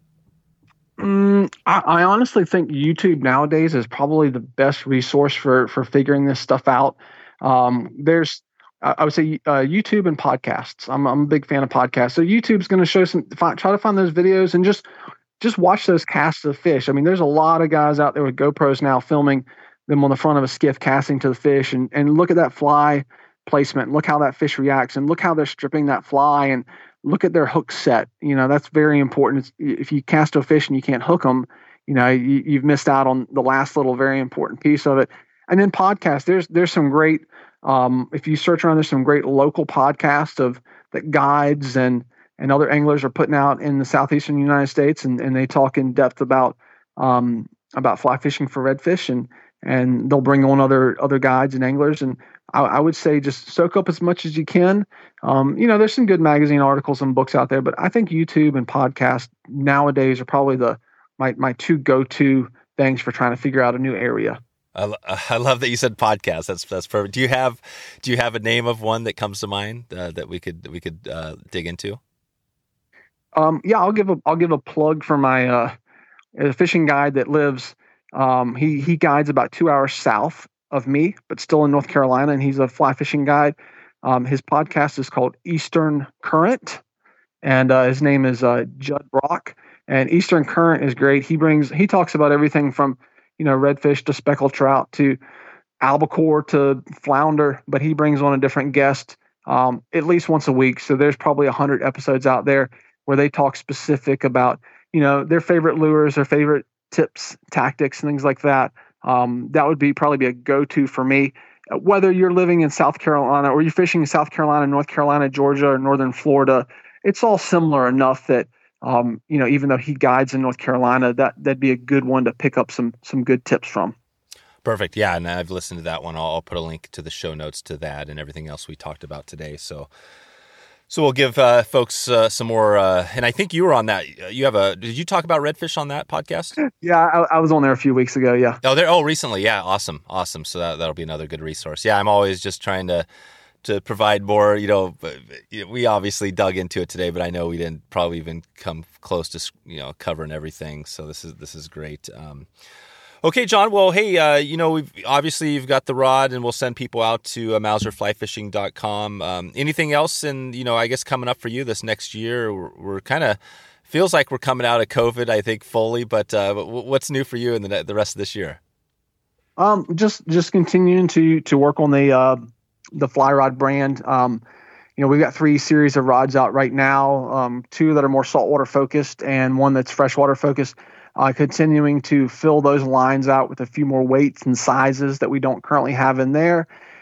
Mm, I, I honestly think YouTube nowadays is probably the best resource for, for figuring this stuff out. Um, there's I would say uh, YouTube and podcasts. I'm I'm a big fan of podcasts. So YouTube's going to show some. Find, try to find those videos and just just watch those casts of fish. I mean, there's a lot of guys out there with GoPros now filming them on the front of a skiff casting to the fish, and and look at that fly placement. And look how that fish reacts, and look how they're stripping that fly, and look at their hook set. You know, that's very important. It's, if you cast a fish and you can't hook them, you know, you, you've missed out on the last little very important piece of it. And then podcasts. There's there's some great. Um, if you search around, there's some great local podcasts of that guides and, and other anglers are putting out in the southeastern United States, and, and they talk in depth about um, about fly fishing for redfish, and and they'll bring on other other guides and anglers. And I, I would say just soak up as much as you can. Um, you know, there's some good magazine articles and books out there, but I think YouTube and podcasts nowadays are probably the my my two go-to things for trying to figure out a new area. I, I love that you said podcast. That's that's perfect. Do you have do you have a name of one that comes to mind uh, that we could that we could uh, dig into? Um, yeah, I'll give a I'll give a plug for my uh, a fishing guide that lives. Um, he he guides about two hours south of me, but still in North Carolina, and he's a fly fishing guide. Um, his podcast is called Eastern Current, and uh, his name is uh, Judd Brock. And Eastern Current is great. He brings he talks about everything from, you know, redfish to speckled trout to albacore to flounder, but he brings on a different guest um, at least once a week. So there's probably a hundred episodes out there where they talk specific about, you know, their favorite lures, their favorite tips, tactics, and things like that. Um, that would be probably be a go-to for me. Whether you're living in South Carolina or you're fishing in South Carolina, North Carolina, Georgia, or Northern Florida, it's all similar enough that, Um, you know, even though he guides in North Carolina, that that'd be a good one to pick up some some good tips from. Perfect. Yeah, and I've listened to that one. I'll, I'll put a link to the show notes to that and everything else we talked about today. So, so we'll give uh, folks uh, some more. Uh, and I think you were on that. You have a. Did you talk about redfish on that podcast? Yeah, I, I was on there a few weeks ago. Yeah. Oh, there. Oh, recently. Yeah. Awesome. Awesome. So that that'll be another good resource. Yeah, I'm always just trying to. to provide more, you know, we obviously dug into it today, but I know we didn't probably even come close to, you know, covering everything. So this is, this is great. Um, okay, John, well, hey, uh, you know, we've obviously you've got the rod and we'll send people out to uh, mauser fly fishing dot com. Um, anything else? And, you know, I guess coming up for you this next year, we're, we're kind of feels like we're coming out of COVID, I think fully, but uh, what's new for you in the, the rest of this year? Um, just, just continuing to, to work on the, uh, the Fly Rod brand. Um, you know, we've got three series of rods out right now, um, two that are more saltwater focused and one that's freshwater focused, uh, continuing to fill those lines out with a few more weights and sizes that we don't currently have in there.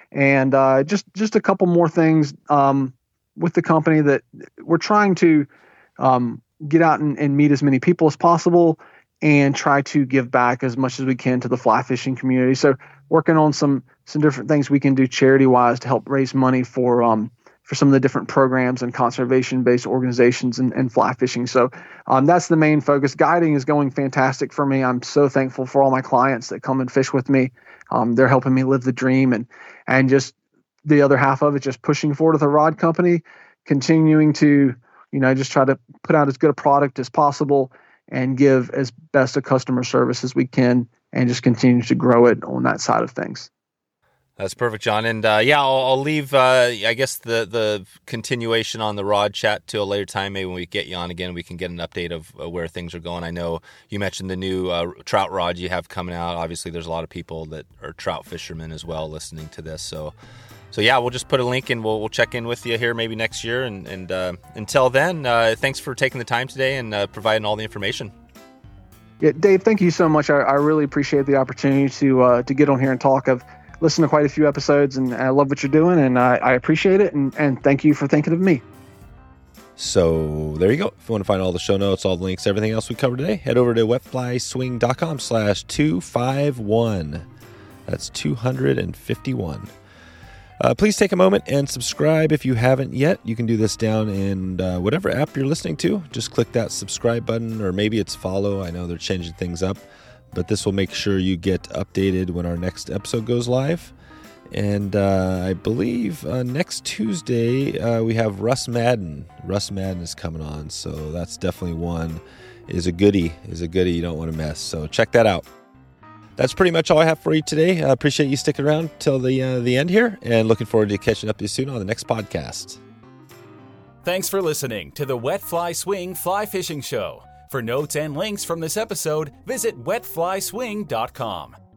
And uh, just just a couple more things um, with the company that we're trying to um, get out and, and meet as many people as possible and try to give back as much as we can to the fly fishing community. So working on some some different things we can do charity wise to help raise money for um, for some of the different programs and conservation-based organizations and, and fly fishing. So um, that's the main focus. Guiding is going fantastic for me. I'm so thankful for all my clients that come and fish with me. Um, they're helping me live the dream, and and just the other half of it, just pushing forward with the rod company, continuing to, you know, just try to put out as good a product as possible and give as best a customer service as we can, and just continue to grow it on that side of things. That's perfect, John. And uh, yeah, I'll, I'll leave, uh, I guess, the, the continuation on the rod chat to a later time. Maybe when we get you on again, we can get an update of uh, where things are going. I know you mentioned the new uh, trout rod you have coming out. Obviously, there's a lot of people that are trout fishermen as well listening to this. So, so yeah, we'll just put a link and we'll, we'll check in with you here maybe next year. And, and uh, until then, uh, thanks for taking the time today and uh, providing all the information. Yeah, Dave, thank you so much. I, I really appreciate the opportunity to uh, to get on here and talk. I've listened to quite a few episodes, and I love what you're doing, and I, I appreciate it, and, and thank you for thinking of me. So there you go. If you want to find all the show notes, all the links, everything else we covered today, head over to wetflyswing.com slash 251. That's two hundred fifty-one. Uh, please take a moment and subscribe if you haven't yet. You can do this down in uh, whatever app you're listening to. Just click that subscribe button, or maybe it's follow. I know they're changing things up, but this will make sure you get updated when our next episode goes live. And uh, I believe uh, next Tuesday uh, we have Russ Madden. Russ Madden is coming on, so that's definitely one. Is a goodie. Is a goodie you don't want to miss. So check that out. That's pretty much all I have for you today. I appreciate you sticking around till the uh, the end here, and looking forward to catching up with you soon on the next podcast. Thanks for listening to the Wet Fly Swing Fly Fishing Show. For notes and links from this episode, visit wet fly swing dot com.